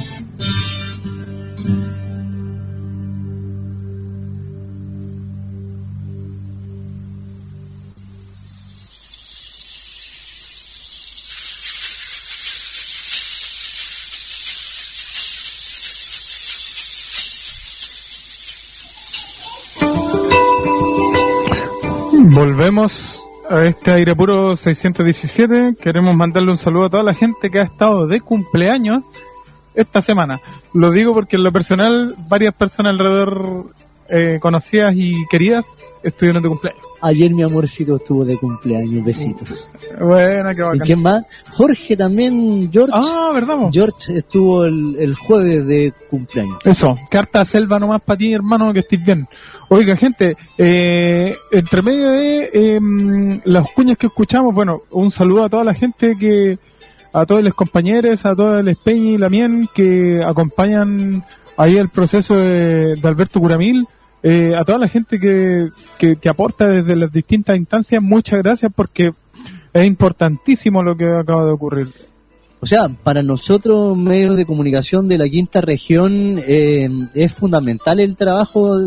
Volvemos a este Aire Puro seiscientos diecisiete. Queremos mandarle un saludo a toda la gente que ha estado de cumpleaños esta semana. Lo digo porque en lo personal varias personas alrededor eh, conocidas y queridas estuvieron de cumpleaños. Ayer mi amorcito estuvo de cumpleaños, besitos. Buena, qué bacán. ¿Y quién más? Jorge también, George. Ah, ¿verdad? Vos? George estuvo el, el jueves de cumpleaños. Eso, carta selva nomás para ti, hermano, que estés bien. Oiga, gente, eh, entre medio de eh, las cuñas que escuchamos, bueno, un saludo a toda la gente que, a todos los compañeros, a todos los Peña y Lamien que acompañan ahí el proceso de, de Alberto Curamil. Eh, a toda la gente que, que, que aporta desde las distintas instancias, muchas gracias porque es importantísimo lo que acaba de ocurrir. O sea, para nosotros, medios de comunicación de la quinta región, eh, es fundamental el trabajo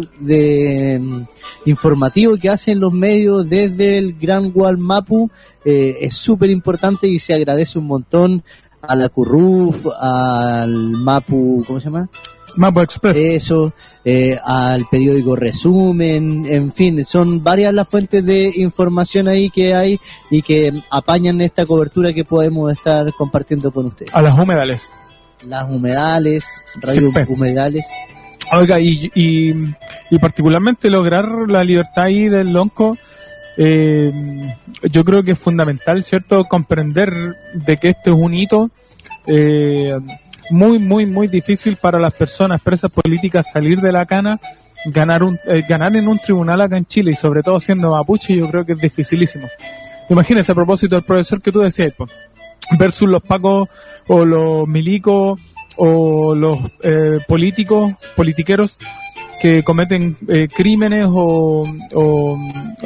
de eh, informativo que hacen los medios desde el Gran Gualmapu. Eh, es súper importante y se agradece un montón a la Curruf, al Mapu, ¿cómo se llama? Mapu Express. Eso, eh, al periódico Resumen, en fin, son varias las fuentes de información ahí que hay y que apañan esta cobertura que podemos estar compartiendo con ustedes. A las humedales. Las humedales, radio Sí, humedales. Oiga, y, y, y particularmente lograr la libertad ahí del Lonco, eh, yo creo que es fundamental, ¿cierto?, comprender de que este es un hito eh, muy, muy, muy difícil para las personas presas políticas salir de la cana, ganar un eh, ganar en un tribunal acá en Chile y sobre todo siendo mapuche, yo creo que es dificilísimo. Imagínense, a propósito del profesor que tú decías, pues, versus los pacos o los milicos o los eh, políticos, politiqueros que cometen eh, crímenes o, o,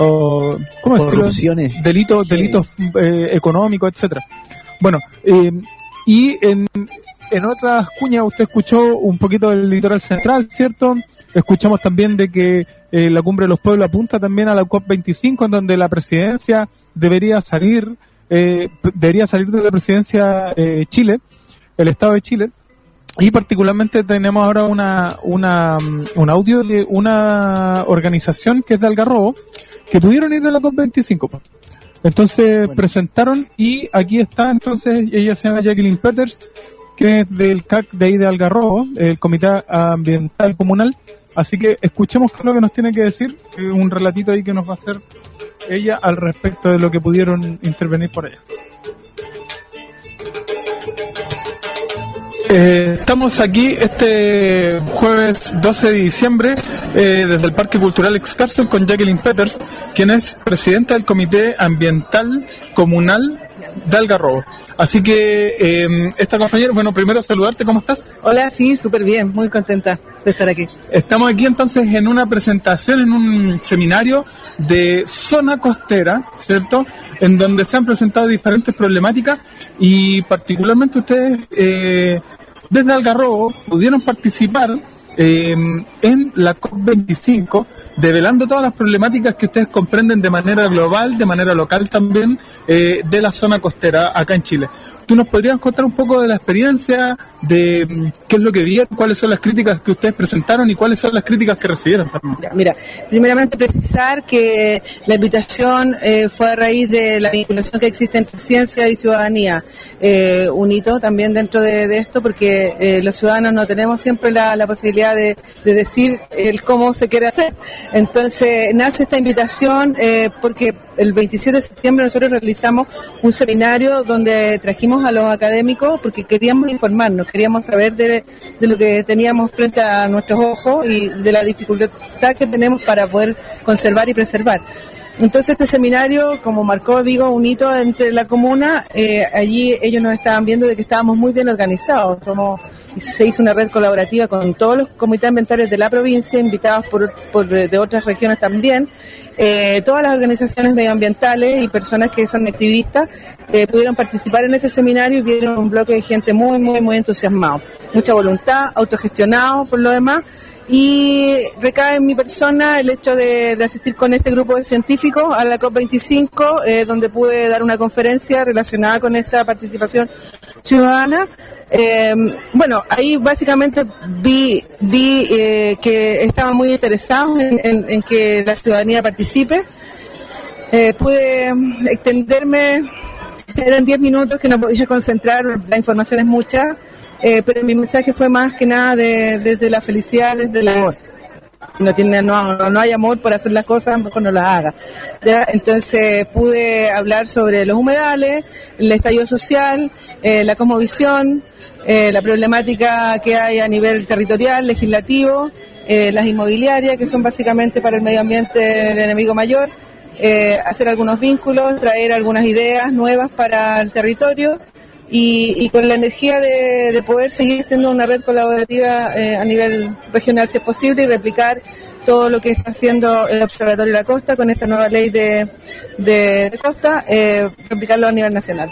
o ¿cómo decirlo? Corrupciones. Delitos, delitos eh, económicos, etcétera. Bueno, eh, y en, en otras cuñas usted escuchó un poquito del litoral central, ¿cierto? Escuchamos también de que eh, la Cumbre de los Pueblos apunta también a la COP veinticinco, en donde la presidencia debería salir, eh, debería salir de la presidencia eh, Chile, el Estado de Chile. Y particularmente tenemos ahora una, una, un audio de una organización que es de Algarrobo, que pudieron ir a la COP veinticinco. Entonces bueno. presentaron y aquí está, entonces ella se llama Jacqueline Peters, que es del C A C de ahí de Algarrobo, el Comité Ambiental Comunal. Así que escuchemos qué es lo que nos tiene que decir, eh, un relatito ahí que nos va a hacer ella al respecto de lo que pudieron intervenir por allá. Eh, estamos aquí este jueves doce de diciembre eh, desde el Parque Cultural Excursion con Jacqueline Peters, quien es presidenta del Comité Ambiental Comunal de Algarrobo. Así que eh, esta compañera, bueno, primero saludarte, ¿cómo estás? Hola, sí, súper bien, muy contenta de estar aquí. Estamos aquí entonces en una presentación, en un seminario de zona costera, ¿cierto? En donde se han presentado diferentes problemáticas y particularmente ustedes eh, desde Algarrobo pudieron participar eh, en la COP veinticinco, develando todas las problemáticas que ustedes comprenden de manera global, de manera local también, eh, de la zona costera acá en Chile. ¿Tú nos podrías contar un poco de la experiencia, de qué es lo que vieron, cuáles son las críticas que ustedes presentaron y cuáles son las críticas que recibieron también? Mira, primeramente precisar que la invitación eh, fue a raíz de la vinculación que existe entre ciencia y ciudadanía, eh, un hito también dentro de, de esto, porque eh, los ciudadanos no tenemos siempre la, la posibilidad de, de decir el cómo se quiere hacer. Entonces nace esta invitación eh, porque el veintisiete de septiembre nosotros realizamos un seminario donde trajimos a los académicos porque queríamos informarnos, queríamos saber de, de lo que teníamos frente a nuestros ojos y de la dificultad que tenemos para poder conservar y preservar. Entonces este seminario, como marcó, digo, un hito entre la comuna, eh, allí ellos nos estaban viendo de que estábamos muy bien organizados, somos y se hizo una red colaborativa con todos los comités ambientales de la provincia, invitados por, por de otras regiones también. Eh, todas las organizaciones medioambientales y personas que son activistas eh, pudieron participar en ese seminario y vieron un bloque de gente muy, muy, muy entusiasmado. Mucha voluntad, autogestionado por lo demás. Y recae en mi persona el hecho de, de asistir con este grupo de científicos a la COP veinticinco, eh, donde pude dar una conferencia relacionada con esta participación ciudadana. Eh, bueno, ahí básicamente vi, vi eh, que estaban muy interesados en, en, en que la ciudadanía participe. Eh, pude extenderme, eran diez minutos que no podía concentrar, la información es mucha, eh, pero mi mensaje fue más que nada de, desde la felicidad, desde el amor. Si no, tiene, no, no, no hay amor por hacer las cosas, mejor no las haga. ¿Ya? Entonces pude hablar sobre los humedales, el estallido social, eh, la cosmovisión, eh, la problemática que hay a nivel territorial, legislativo, eh, las inmobiliarias, que son básicamente para el medio ambiente el enemigo mayor, eh, hacer algunos vínculos, traer algunas ideas nuevas para el territorio y, y con la energía de, de poder seguir siendo una red colaborativa eh, a nivel regional si es posible y replicar todo lo que está haciendo el Observatorio de la Costa con esta nueva ley de, de, de costa, eh, replicarlo a nivel nacional.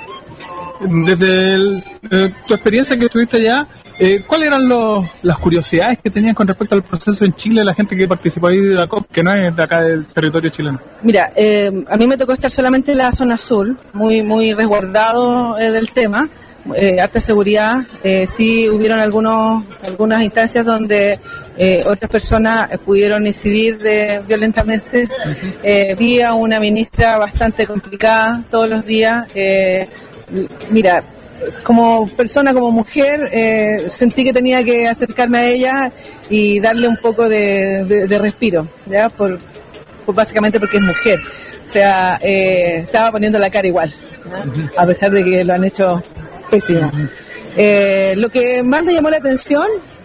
Desde el, eh, tu experiencia que estuviste allá, eh, ¿cuáles eran los, las curiosidades que tenían con respecto al proceso en Chile, la gente que participó ahí de la COP, que no es de acá del territorio chileno? Mira, eh, a mí me tocó estar solamente en la zona azul, muy muy resguardado eh, del tema, eh, harta seguridad, eh, sí hubieron algunos algunas instancias donde eh, otras personas pudieron incidir de, violentamente. Uh-huh. eh, vi a una ministra bastante complicada todos los días. eh, Mira, como persona, como mujer, eh, sentí que tenía que acercarme a ella y darle un poco de, de, de respiro, ¿ya? Por, por básicamente porque es mujer. O sea, eh, estaba poniendo la cara igual, ¿ya? A pesar de que lo han hecho pésimo. Eh, lo que más me llamó la atención,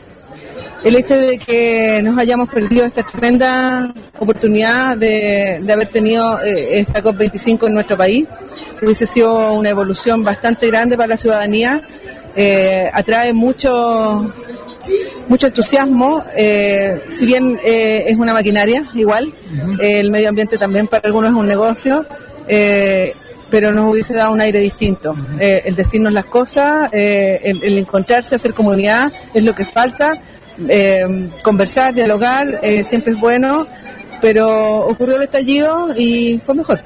el hecho de que nos hayamos perdido esta tremenda oportunidad de, de haber tenido eh, esta COP veinticinco en nuestro país. Hubiese sido una evolución bastante grande para la ciudadanía, eh, atrae mucho mucho entusiasmo, eh, si bien eh, es una maquinaria igual, uh-huh. eh, el medio ambiente también para algunos es un negocio, eh, pero nos hubiese dado un aire distinto. Uh-huh. eh, el decirnos las cosas, eh, el, el encontrarse, hacer comunidad es lo que falta. Eh, conversar, dialogar, eh, siempre es bueno, pero ocurrió el estallido y fue mejor.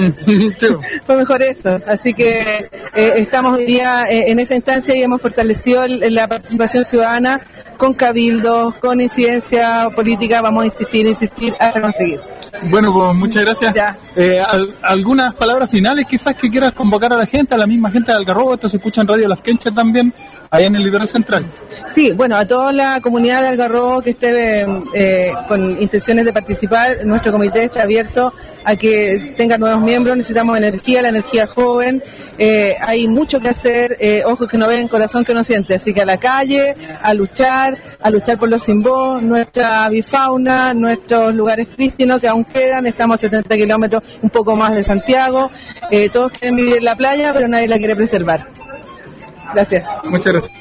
Fue mejor eso. Así que eh, estamos hoy día eh, en esa instancia y hemos fortalecido el, la participación ciudadana con cabildos, con incidencia política. Vamos a insistir, insistir hasta conseguir. Bueno, pues muchas gracias. Eh, al, algunas palabras finales quizás que quieras convocar a la gente, a la misma gente de Algarrobo. Esto se escucha en Radio Las Quenchas también, ahí en el Litoral Central. Sí, bueno, a toda la comunidad de Algarrobo que esté eh, con intenciones de participar, nuestro comité está abierto a que tenga nuevos miembros. Necesitamos energía, la energía joven, eh, hay mucho que hacer, eh, ojos que no ven, corazón que no siente, así que a la calle, a luchar, a luchar por los sin voz, nuestra bifauna, nuestros lugares prístinos que aún quedan. Estamos a setenta kilómetros, un poco más de Santiago, eh, todos quieren vivir en la playa, pero nadie la quiere preservar. Gracias. Muchas gracias.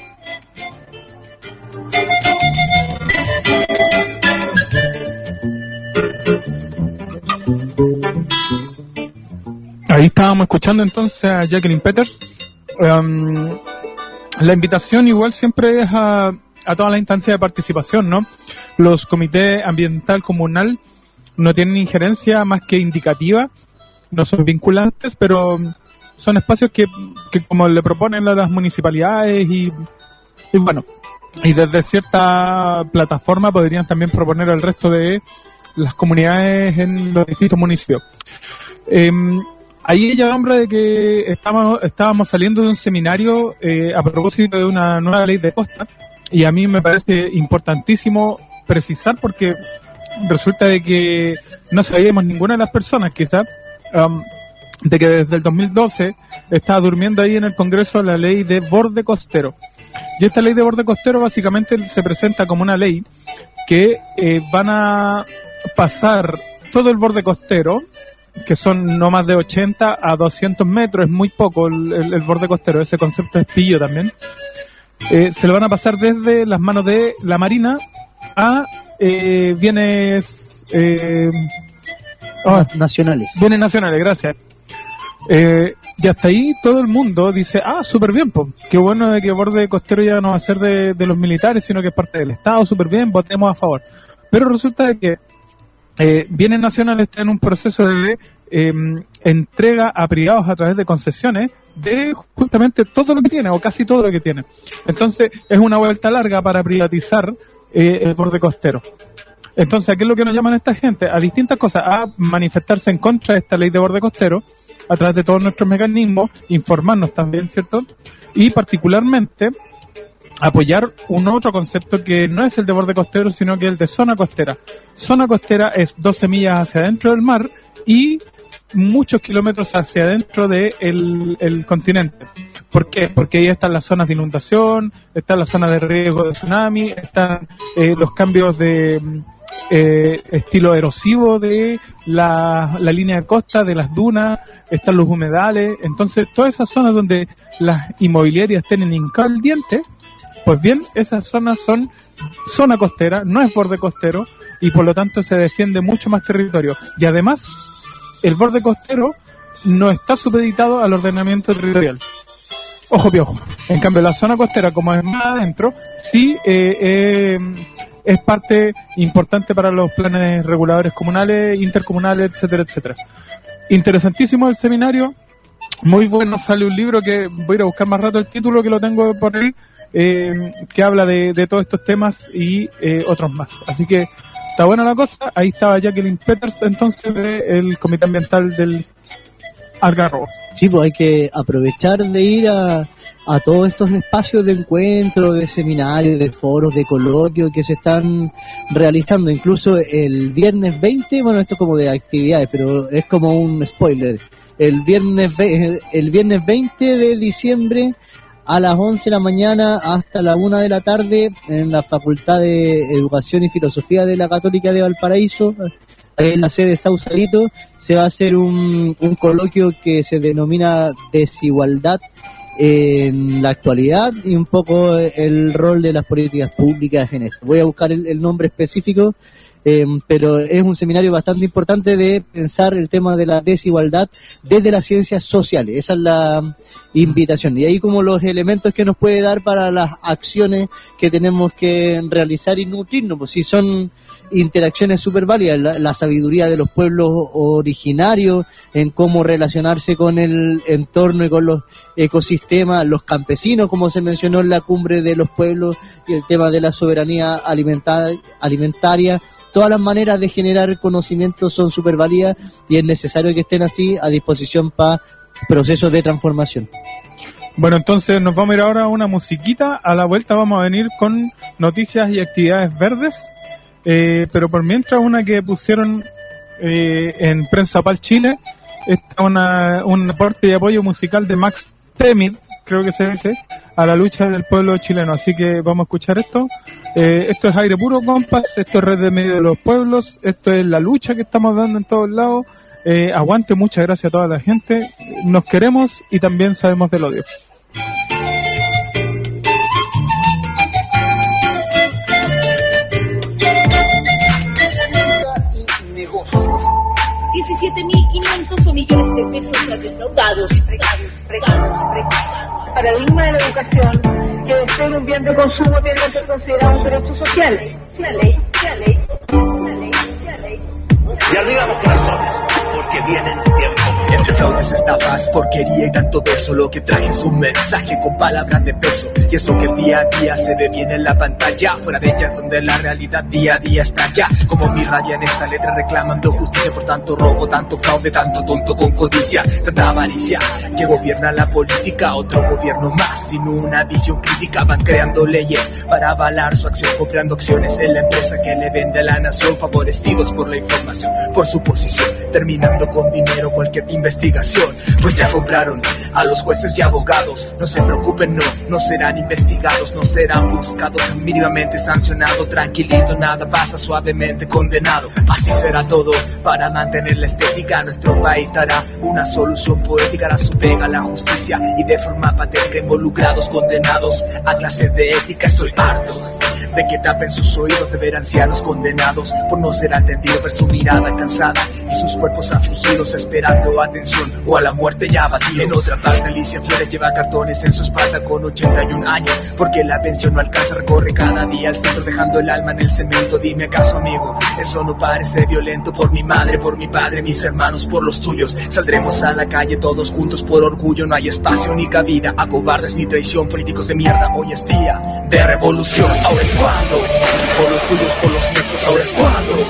Ahí estábamos escuchando entonces a Jacqueline Peters. Um, la invitación igual siempre es a, a toda la instancia de participación, ¿no? Los comités ambiental comunal no tienen injerencia más que indicativa, no son vinculantes, pero son espacios que, que como le proponen a las municipalidades y, y bueno, y desde cierta plataforma podrían también proponer al resto de las comunidades en los distintos municipios. Eh, ahí ella nombra de que estábamos, estábamos saliendo de un seminario eh, a propósito de una nueva ley de costa, y a mí me parece importantísimo precisar porque resulta de que no sabíamos ninguna de las personas quizás um, de que desde el dos mil doce estaba durmiendo ahí en el Congreso la ley de borde costero. Y esta ley de borde costero básicamente se presenta como una ley que eh, van a pasar todo el borde costero, que son no más de ochenta a doscientos metros, es muy poco el, el, el borde costero, ese concepto es pillo también, eh, se lo van a pasar desde las manos de la Marina a eh, bienes eh, oh, nacionales. Bienes nacionales, gracias. Eh, y hasta ahí todo el mundo dice, ah, súper bien, po, qué bueno de que borde costero ya no va a ser de, de los militares, sino que es parte del Estado, súper bien, votemos a favor. Pero resulta de que eh, bienes nacionales está en un proceso de eh, entrega a privados a través de concesiones de justamente todo lo que tiene, o casi todo lo que tiene. Entonces es una vuelta larga para privatizar eh, el borde costero. Entonces, ¿a qué es lo que nos llaman esta gente? A distintas cosas, a manifestarse en contra de esta ley de borde costero, a través de todos nuestros mecanismos, informarnos también, ¿cierto? Y particularmente apoyar un otro concepto que no es el de borde costero, sino que el de zona costera. Zona costera es doce millas hacia adentro del mar y muchos kilómetros hacia adentro del de el continente. ¿Por qué? Porque ahí están las zonas de inundación, están las zonas de riesgo de tsunami, están eh, los cambios de eh, estilo erosivo de la, la línea de costa, de las dunas, están los humedales. Entonces, todas esas zonas donde las inmobiliarias tienen hincado el diente, pues bien, esas zonas son zona costera, no es borde costero, y por lo tanto se defiende mucho más territorio. Y además, el borde costero no está supeditado al ordenamiento territorial. Ojo piojo. En cambio, la zona costera, como es más adentro, sí eh, eh, es parte importante para los planes reguladores comunales, intercomunales, etcétera, etcétera. Interesantísimo el seminario. Muy bueno, sale un libro que voy a ir a buscar más rato el título, que lo tengo por ahí, eh, que habla de, de todos estos temas y eh, otros más. Así que está buena la cosa. Ahí estaba Jacqueline Peters, entonces, del Comité Ambiental del Algarrobo. Sí, pues hay que aprovechar de ir a, a todos estos espacios de encuentro, de seminarios, de foros, de coloquios que se están realizando. Incluso el viernes veinte, bueno, esto es como de actividades, pero es como un spoiler. El viernes, el viernes veinte de diciembre a las once de la mañana hasta la una de la tarde en la Facultad de Educación y Filosofía de la Católica de Valparaíso, en la sede Sausalito, se va a hacer un, un coloquio que se denomina Desigualdad en la actualidad y un poco el rol de las políticas públicas en esto. Voy a buscar el, el nombre específico, eh, pero es un seminario bastante importante de pensar el tema de la desigualdad desde las ciencias sociales. Esa es la invitación. Y ahí como los elementos que nos puede dar para las acciones que tenemos que realizar y nutrirnos, pues si son interacciones súper válidas, la, la sabiduría de los pueblos originarios en cómo relacionarse con el entorno y con los ecosistemas, los campesinos, como se mencionó en la cumbre de los pueblos, y el tema de la soberanía alimentar, alimentaria. Todas las maneras de generar conocimiento son súper válidas y es necesario que estén así a disposición para procesos de transformación. Bueno, entonces nos vamos a ir ahora a una musiquita. A la vuelta vamos a venir con noticias y actividades verdes. Eh, pero por mientras, una que pusieron eh, en Prensa Pal Chile, está una, un aporte de apoyo musical de Max Temid, creo que se dice, a la lucha del pueblo chileno. Así que vamos a escuchar esto. Eh, esto es aire puro, compas. Esto es Red de Medio de los Pueblos. Esto es la lucha que estamos dando en todos lados. Eh, aguante, muchas gracias a toda la gente. Nos queremos y también sabemos del odio. diecisiete mil quinientos o millones de pesos defraudados, fregados, fregados, fregados. Paradigma de la educación, que de ser un bien de consumo tiene que ser considerado un derecho social. La ley, la ley, la ley, la ley. Y arriba los corazones, porque vienen tiempos. Entre fraudes, estafas, porquería y tanto de eso, lo que traje es un mensaje con palabras de peso. Y eso que día a día se ve bien en la pantalla, fuera de ellas donde la realidad día a día está ya. Como mi raya en esta letra reclamando justicia por tanto robo, tanto fraude, tanto tonto con codicia, tanta avaricia que gobierna la política. Otro gobierno más sin una visión crítica, van creando leyes para avalar su acción, comprando acciones en la empresa que le vende a la nación, favorecidos por la información, por su posición, terminando con dinero cualquier investigación, pues ya compraron a los jueces y abogados. No se preocupen, no, no serán investigados, no serán buscados, mínimamente sancionado, tranquilito, nada pasa, suavemente condenado. Así será todo para mantener la estética. Nuestro país dará una solución poética, hará su pega la justicia y de forma patética involucrados, condenados a clases de ética. Estoy harto de que tapen sus oídos de ver ancianos condenados por no ser atendidos, ver su mirada cansada y sus cuerpos afligidos esperando atención o a la muerte ya abatidos. En otra parte Alicia Flores lleva cartones en su espalda con ochenta y un años porque la pensión no alcanza, recorre cada día al centro dejando el alma en el cemento. Dime acaso, amigo, eso no parece violento. Por mi madre, por mi padre, mis hermanos, por los tuyos saldremos a la calle todos juntos por orgullo. No hay espacio ni cabida a cobardes ni traición, políticos de mierda. Hoy es día de revolución, ahora es cuando, por los tuyos, por los nuestros, ahora es cuando.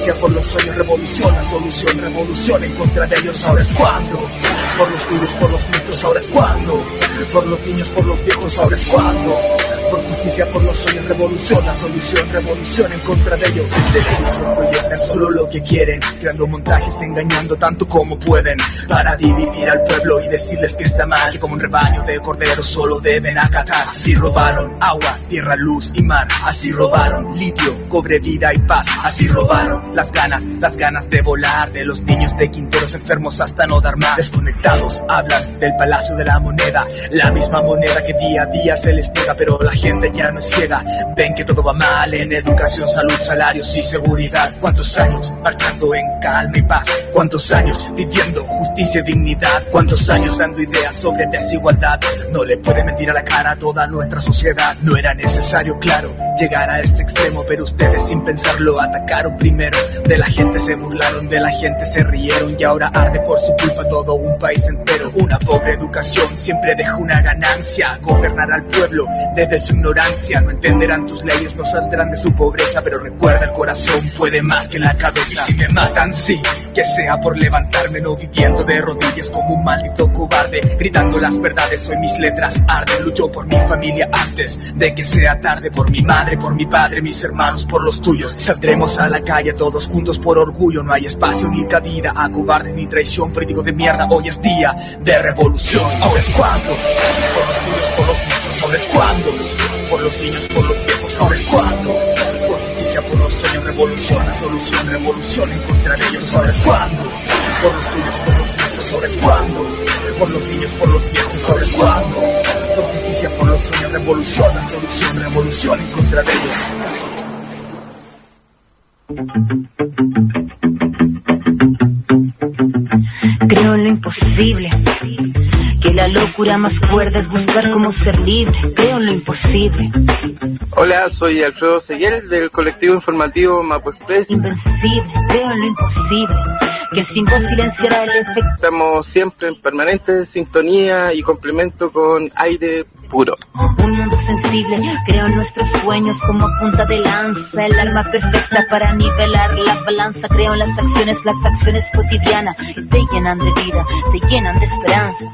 justicia por los sueños, revolución, la solución, revolución en contra de ellos. Ahora es cuando, por los tuyos, por los nuestros, ahora es cuando, por los niños, por los viejos, ahora es cuando, por justicia por los sueños, revolución, la solución, revolución en contra de ellos. Televisión proyecta solo lo que quieren, creando montajes, engañando tanto como pueden, para dividir al pueblo y decirles que está mal, que como un rebaño de corderos solo deben acatar. Así robaron agua, tierra, luz y mar, así robaron litio, cobre, vida y paz, así robaron las ganas, las ganas de volar, de los niños de Quinteros enfermos hasta no dar más. Desconectados hablan del palacio de la moneda, la misma moneda que día a día se les niega, pero la gente ya no es ciega, ven que todo va mal en educación, salud, salarios y seguridad. ¿Cuántos años marchando en calma y paz? ¿Cuántos años viviendo justicia y dignidad? ¿Cuántos años dando ideas sobre desigualdad? No le puede mentir a la cara a toda nuestra sociedad. No era necesario, claro, llegar a este extremo, pero ustedes sin pensarlo atacaron primero. De la gente se burlaron, de la gente se rieron, y ahora arde por su culpa todo un país entero. Una pobre educación siempre deja una ganancia, gobernar al pueblo desde su ignorancia. No entenderán tus leyes, no saldrán de su pobreza, pero recuerda, el corazón puede más que la cabeza. Y si me matan, sí, que sea por levantarme, no viviendo de rodillas como un maldito cobarde, gritando las verdades. Hoy mis letras arden, lucho por mi familia antes de que sea tarde, por mi madre, por mi padre, mis hermanos, por los tuyos. Saldremos a la calle todos juntos por orgullo, no hay espacio ni cabida a cobardes ni traición. Político de mierda, hoy es día de revolución. Ahora es cuando, por los tuyos, por los nuestros, ahora es cuando, por los niños, por los viejos, ahora es cuando, por justicia, por los sueños, revolución, la solución, revolución en contra de ellos. Ahora es cuando, por los tuyos, por los nuestros, ahora es cuando, por los niños, por los viejos, ahora es cuando, por justicia, por los sueños, revolución, la solución, revolución en contra de ellos. Creo en lo imposible, que la locura más fuerte es buscar cómo ser libre. Creo en lo imposible. Hola, soy Alfredo Seguel del colectivo informativo Mapo Express. Invencible, creo en lo imposible, que sin voz silenciará el efecto. Estamos siempre en permanente sintonía y complemento con aire puro. Un mundo sensible, creo en nuestros sueños como punta de lanza, el alma perfecta para nivelar la balanza. Creo en las acciones, las acciones cotidianas, que te llenan de vida, te llenan de esperanza.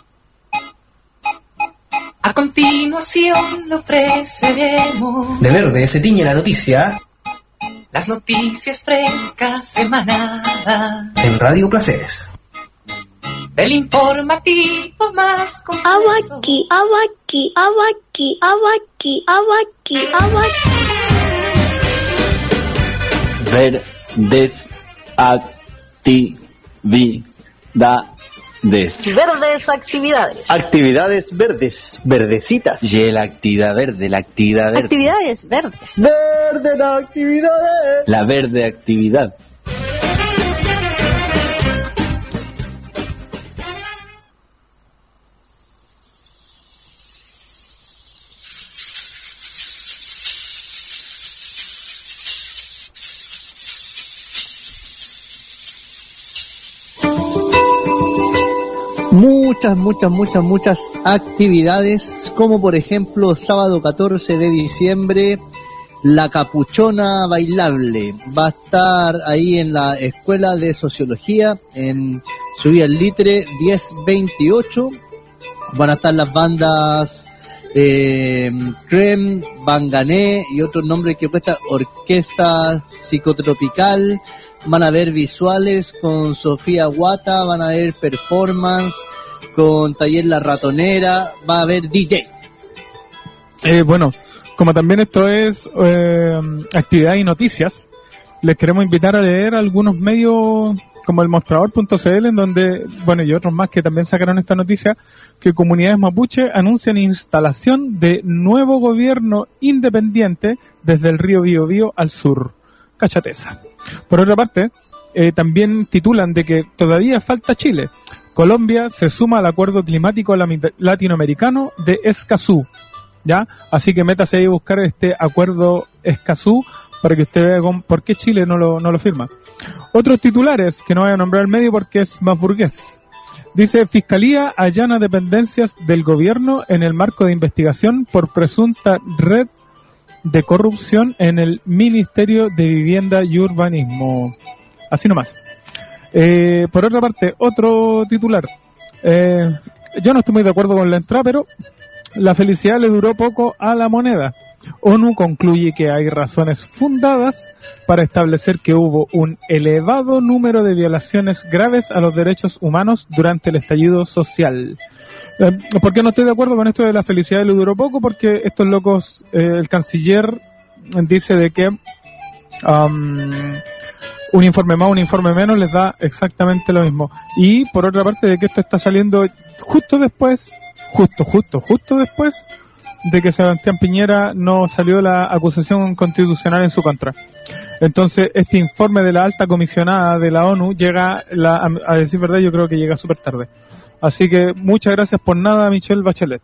A continuación le ofreceremos de verde se tiñe la noticia, las noticias frescas semanadas en Radio Placeres. El informativo más completo. Abaki, abaki, abaki, abaki, abaki, abaki. Verdes actividades. Verdes actividades. Actividades verdes, verdecitas. Y la actividad verde, la actividad verde. Actividades verdes. Verde la actividades. La verde actividad. Muchas, muchas, muchas, muchas actividades, como por ejemplo sábado catorce de diciembre, la capuchona bailable. Va a estar ahí en la Escuela de Sociología, en Subida al Litre diez veintiocho. Van a estar las bandas eh, Creme, Bangané y otros nombres que cuesta, Orquesta Psicotropical. Van a haber visuales con Sofía Guata, van a haber performance con Taller La Ratonera, va a haber D J. Eh, bueno, como también esto es eh, actividad y noticias, les queremos invitar a leer algunos medios como el mostrador punto c l, en donde, bueno, y otros más que también sacaron esta noticia, que comunidades mapuche anuncian instalación de nuevo gobierno independiente desde el río Biobío al sur. Cachateza. Por otra parte, eh, también titulan de que todavía falta Chile. Colombia se suma al acuerdo climático latinoamericano de Escazú, ¿ya? Así que métase ahí a buscar este acuerdo Escazú para que usted vea con, por qué Chile no lo, no lo firma. Otros titulares, que no voy a nombrar el medio porque es más burgués. Dice, Fiscalía allana dependencias del gobierno en el marco de investigación por presunta red de corrupción en el Ministerio de Vivienda y Urbanismo. Así nomás. Eh, por otra parte, otro titular. Eh, yo no estoy muy de acuerdo con la entrada, pero la felicidad le duró poco a la moneda. ONU concluye que hay razones fundadas para establecer que hubo un elevado número de violaciones graves a los derechos humanos durante el estallido social. Eh, ¿Por qué no estoy de acuerdo con esto de la felicidad le duró poco? Porque estos locos, eh, el canciller dice de que um, un informe más, un informe menos les da exactamente lo mismo. Y por otra parte de que esto está saliendo justo después, justo, justo, justo después de que Sebastián Piñera no salió la acusación constitucional en su contra. Entonces, este informe de la alta comisionada de la ONU llega, la, a, a decir verdad, yo creo que llega súper tarde. Así que muchas gracias por nada, Michelle Bachelet.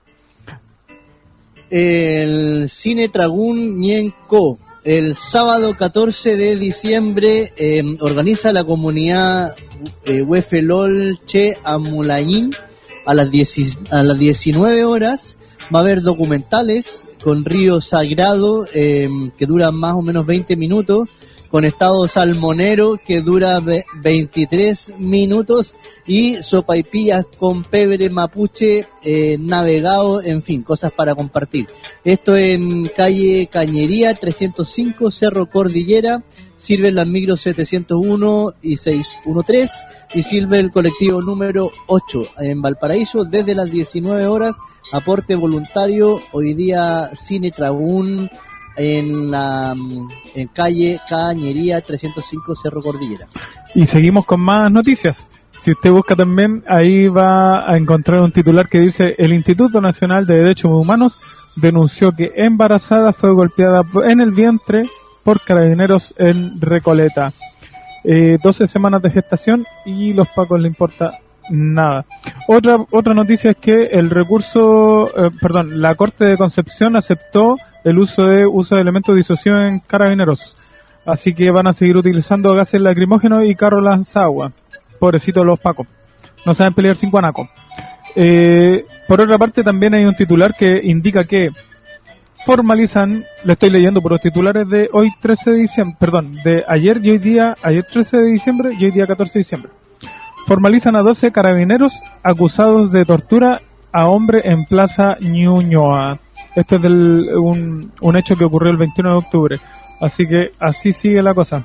El Cine Tragún Ñenco, el sábado catorce de diciembre, eh, organiza la comunidad eh, Huefelol Che Amulaín a las, diez, a las diecinueve horas. Va a haber documentales con Río Sagrado, eh, que duran más o menos veinte minutos, con Estado Salmonero, que dura veintitrés minutos, y sopaipillas con pebre mapuche, eh, navegado, en fin, cosas para compartir. Esto en calle Cañería trescientos cinco, Cerro Cordillera. Sirven las micros setecientos uno y seiscientos trece, y sirve el colectivo número ocho en Valparaíso desde las diecinueve horas. Aporte voluntario, hoy día Cine Tragún en la en calle Cañería trescientos cinco, Cerro Cordillera. Y seguimos con más noticias. Si usted busca también, ahí va a encontrar un titular que dice: el Instituto Nacional de Derechos Humanos denunció que embarazada fue golpeada en el vientre por carabineros en Recoleta. Eh, doce semanas de gestación y los pacos le importa nada. Otra otra noticia es que el recurso, eh, perdón, la Corte de Concepción aceptó el uso de uso de elementos disuasivos en carabineros. Así que van a seguir utilizando gases lacrimógenos y carros lanzagua. Pobrecitos los pacos. No saben pelear sin guanaco. Eh, por otra parte, también hay un titular que indica que formalizan, le estoy leyendo por los titulares de hoy trece de diciembre, perdón, de ayer y hoy día, ayer trece de diciembre y hoy día catorce de diciembre. Formalizan a doce carabineros acusados de tortura a hombre en Plaza Ñuñoa. Esto es del, un, un hecho que ocurrió el veintiuno de octubre. Así que así sigue la cosa.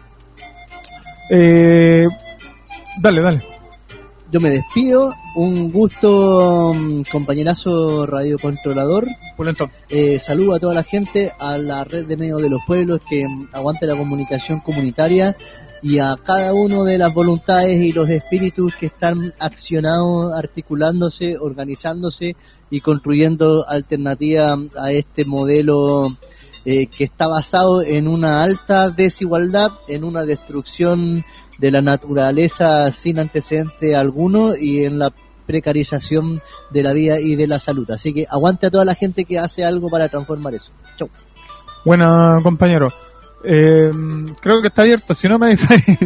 Eh, dale, dale. Yo me despido. Un gusto, compañerazo radiocontrolador. Eh, saludo a toda la gente, a la red de medios de los pueblos que aguante la comunicación comunitaria, y a cada uno de las voluntades y los espíritus que están accionados, articulándose, organizándose y construyendo alternativa a este modelo eh, que está basado en una alta desigualdad, en una destrucción de la naturaleza sin antecedente alguno y en la precarización de la vida y de la salud. Así que aguante a toda la gente que hace algo para transformar eso. Chau. Buena, compañero. Eh, creo que está abierto, si no me dice ahí.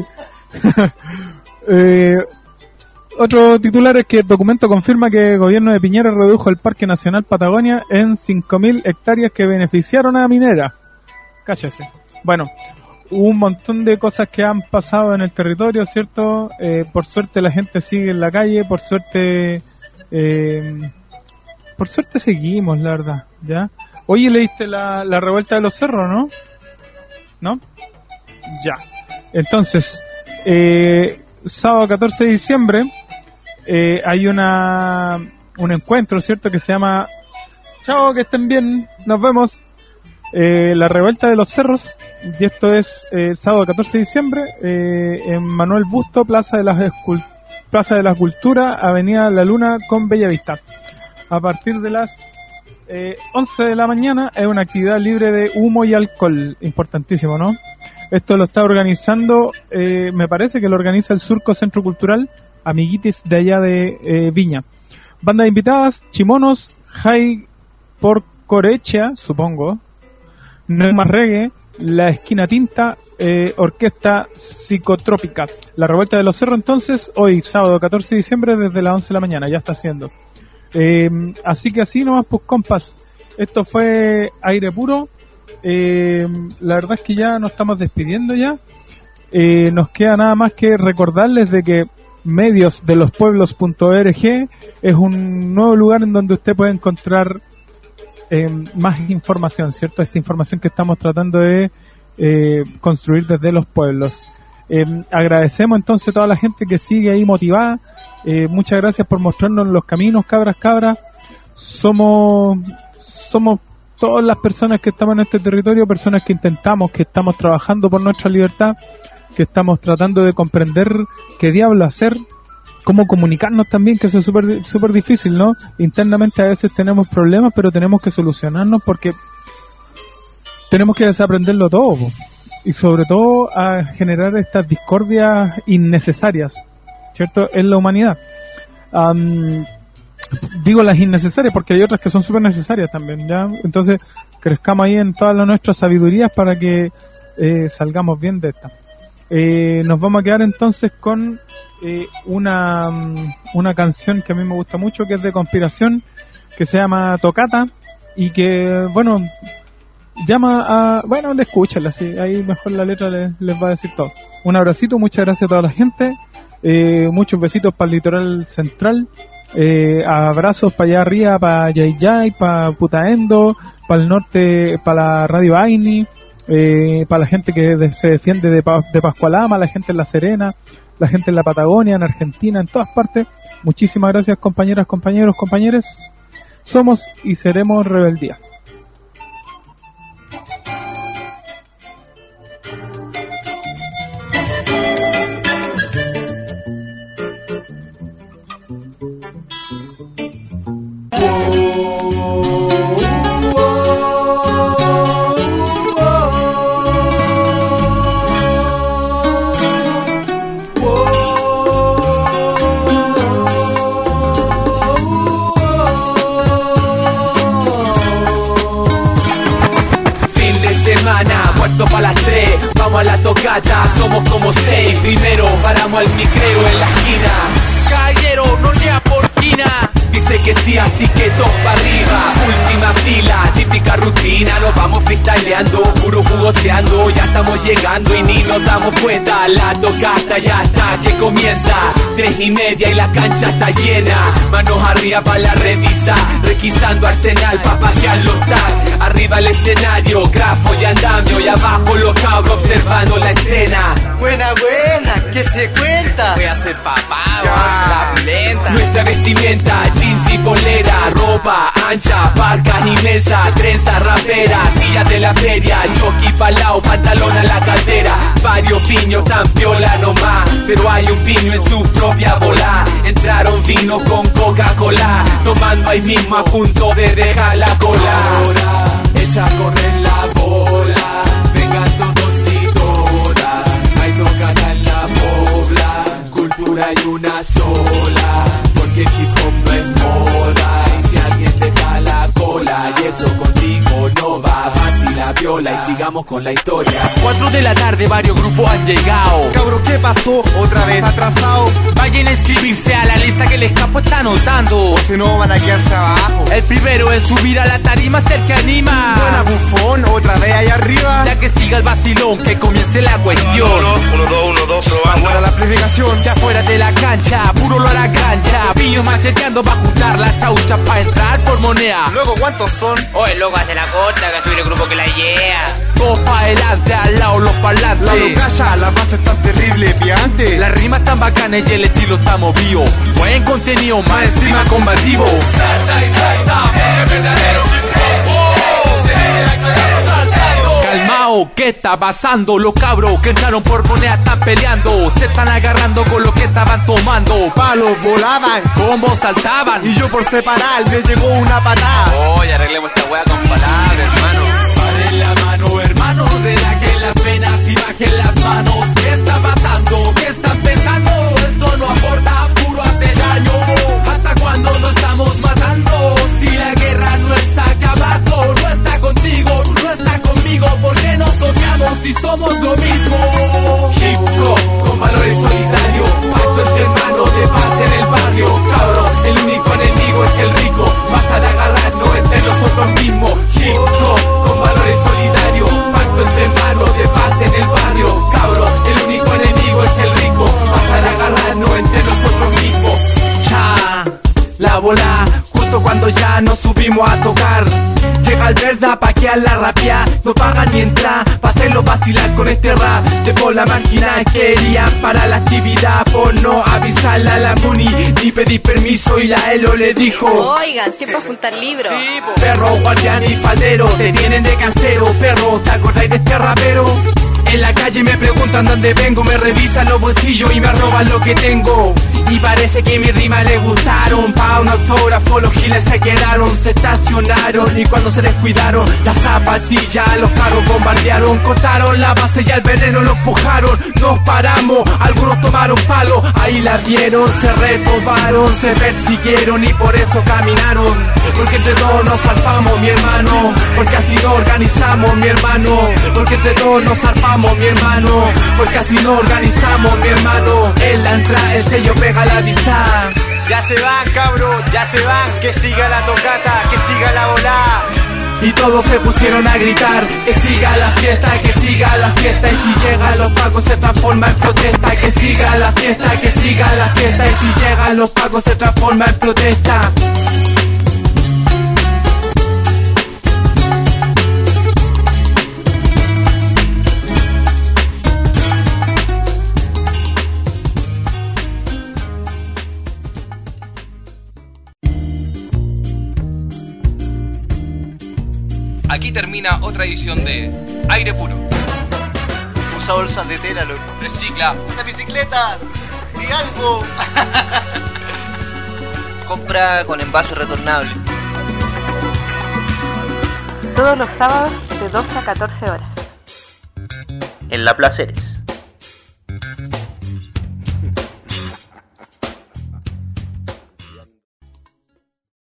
eh, otro titular es que el documento confirma que el gobierno de Piñera redujo el Parque Nacional Patagonia en cinco mil hectáreas que beneficiaron a minera. Cáchese. Bueno, un montón de cosas que han pasado en el territorio, ¿cierto? Eh, por suerte la gente sigue en la calle, por suerte eh, por suerte seguimos, la verdad, ¿ya? Oye, leíste la, la revuelta de los cerros, ¿no? ¿No? Ya. Entonces, eh, sábado catorce de diciembre eh, hay una un encuentro, ¿cierto? Que se llama Chao, que estén bien, nos vemos. Eh, la revuelta de los cerros, y esto es eh, sábado catorce de diciembre eh, en Manuel Busto, Plaza de las Escul- Plaza de la Cultura, Avenida La Luna con Bellavista. A partir de las Eh, once de la mañana es una actividad libre de humo y alcohol, importantísimo, ¿no? Esto lo está organizando, eh, me parece que lo organiza el Surco Centro Cultural, amiguitis de allá de eh, Viña. Bandas invitadas: Chimonos, Jai Porcorecha, supongo, No es más reggae, La Esquina Tinta, eh, Orquesta Psicotrópica. La revuelta de los cerros, entonces, hoy, sábado catorce de diciembre, desde las once de la mañana, ya está haciendo. Eh, así que así nomás, pues compas, esto fue Aire Puro, eh, la verdad es que ya nos estamos despidiendo ya. Eh, nos queda nada más que recordarles de que medios de los pueblos punto org es un nuevo lugar en donde usted puede encontrar eh, más información, ¿cierto? Esta información que estamos tratando de eh, construir desde los pueblos. Eh, agradecemos entonces a toda la gente que sigue ahí motivada. Eh, muchas gracias por mostrarnos los caminos, cabras, cabras. Somos, somos todas las personas que estamos en este territorio, personas que intentamos, que estamos trabajando por nuestra libertad, que estamos tratando de comprender qué diablo hacer, cómo comunicarnos también, que eso es súper súper difícil, ¿no? Internamente a veces tenemos problemas, pero tenemos que solucionarnos porque tenemos que desaprenderlo todo, po. Y sobre todo a generar estas discordias innecesarias, ¿cierto? En la humanidad. Um, digo las innecesarias porque hay otras que son súper necesarias también, ¿ya? Entonces crezcamos ahí en todas las nuestras sabidurías para que eh, salgamos bien de esta. Eh, nos vamos a quedar entonces con eh, una, una canción que a mí me gusta mucho, que es de conspiración, que se llama Tocata, y que, bueno, llama a... Bueno, le escúchala, sí, ahí mejor la letra les, les va a decir todo. Un abracito, muchas gracias a toda la gente, eh, muchos besitos para el litoral central, eh, abrazos para allá arriba, para Yay Yay, para Putaendo, para el norte, para la Radio Aini, eh, para la gente que de, se defiende de, de Pascualama, la gente en La Serena, la gente en la Patagonia, en Argentina, en todas partes. Muchísimas gracias, compañeras, compañeros, compañeres. Somos y seremos rebeldía. Pa' las tres, vamos a la tocata, somos como seis. Primero paramos al micreo en la esquina. Caballero, no lea por quina. Dice que sí, así que dos para arriba. Última fila, típica rutina. Nos vamos freestyleando, puro jugoseando. Ya estamos llegando y ni nos damos cuenta. La tocata ya está, que comienza. Tres y media y la cancha está llena. Manos arriba para la revisa. Requisando arsenal pa' pajear los tags. Arriba el escenario, grafo y andamio. Y abajo los cabros observando la escena. Buena, buena, ¿qué se cuenta? Voy a ser papá, la pulenta. Nuestra vestimenta, jeans y polera, ropa ancha, parcas y mesa, trenza rapera, tía de la feria, jockey palao, pantalón a la caldera, varios piños tan piola nomás, pero hay un piño en su propia bola. Entraron vinos con Coca-Cola, tomando ahí mismo a punto de dejar la cola. Ahora echa a correr la bola, vengan todos y todas, hay tocata en la pobla, cultura hay una sola, porque el hip hop no es moda. Y si alguien te da la cola, y eso contigo no va, fácil la viola y sigamos con la historia. Cuatro de la tarde, varios grupos han llegado. Cabro, ¿qué pasó? ¿Otra vez atrasado? Vayan a inscribirse a la lista que el escapo está anotando, o si no van a quedarse abajo. El primero en subir a la tarima es el que anima. Buena bufón, otra vez allá arriba. Ya que siga el vacilón, que comience la cuestión. Uno, uno, uno, dos, uno, dos, probando. Ahora la predicación. Ya fuera de la cancha, puro lo a la cancha. Piños macheteando pa' juntar las chauchas pa' entrar por moneda. Luego, ¿cuántos son? Oye, loco, hace la costa, que soy el grupo que la lleva. Dos pa' adelante, al lado los parlantes. La localla, la base es tan terrible, piante. Las rimas tan bacanas y el estilo está movido. Buen contenido, más encima combativo. Salta y salta, porque verdadero hip hop se viene la clara saltando. Calmao, ¿qué está pasando? Los cabros que entraron por moneda están peleando. Se están agarrando con lo que estaban tomando. Palos volaban, combos saltaban. Y yo por separar me llegó una patada. Oye, arreglemos esta wea con palabras, hermano. Paren la mano, hermano, relajen las venas y bajen las manos. ¿Qué está pasando? ¿Qué están pensando? Esto no aporta, puro hace daño. ¿Hasta cuándo nos estamos matando? Si la guerra no está aquí abajo, no está contigo, no está conmigo, ¿por qué nos odiamos si somos lo mismo? Hip hop con valores solidarios, pacto entre hermanos de paz en el barrio. Cabrón, el único enemigo es el rico, basta de agarrarnos entre nosotros mismos. Hip hop terapia, no pagan ni entrar, pa' hacerlo vacilar con este rap. Llevo la máquina quería para la actividad, por no avisarle a la Muni, ni pedir permiso y la Elo le dijo: oigan, siempre juntar libros. Sí, perro, guardián y faldero, te tienen de casero, perro, ¿te acordáis de este rapero? En la calle me preguntan dónde vengo, me revisan los bolsillos y me roban lo que tengo. Y parece que mis rimas les gustaron, pa' un autógrafo los giles se quedaron, se estacionaron y cuando se descuidaron, las zapatillas, los carros bombardearon, cortaron la base y al veneno los pujaron. Nos paramos, algunos tomaron palo, ahí la vieron, se retomaron, se persiguieron y por eso caminaron. Porque entre todos nos zarpamos, mi hermano, porque así nos organizamos, mi hermano, porque entre todos nos zarpamos, mi hermano, porque así nos organizamos, mi hermano. En la entrada el sello pega la visa. Ya se van, cabros, ya se van, que siga la tocata, que siga la volada. Y todos se pusieron a gritar, que siga la fiesta, que siga la fiesta. Y si llegan los pacos se transforma en protesta, que siga la fiesta, que siga la fiesta. Y si llegan los pacos se transforma en protesta. Aquí termina otra edición de Aire Puro. Usa bolsas de tela, loco. Recicla. ¡Una bicicleta! ¡Di algo! Compra con envase retornable. Todos los sábados de doce a catorce horas. En La Placeres.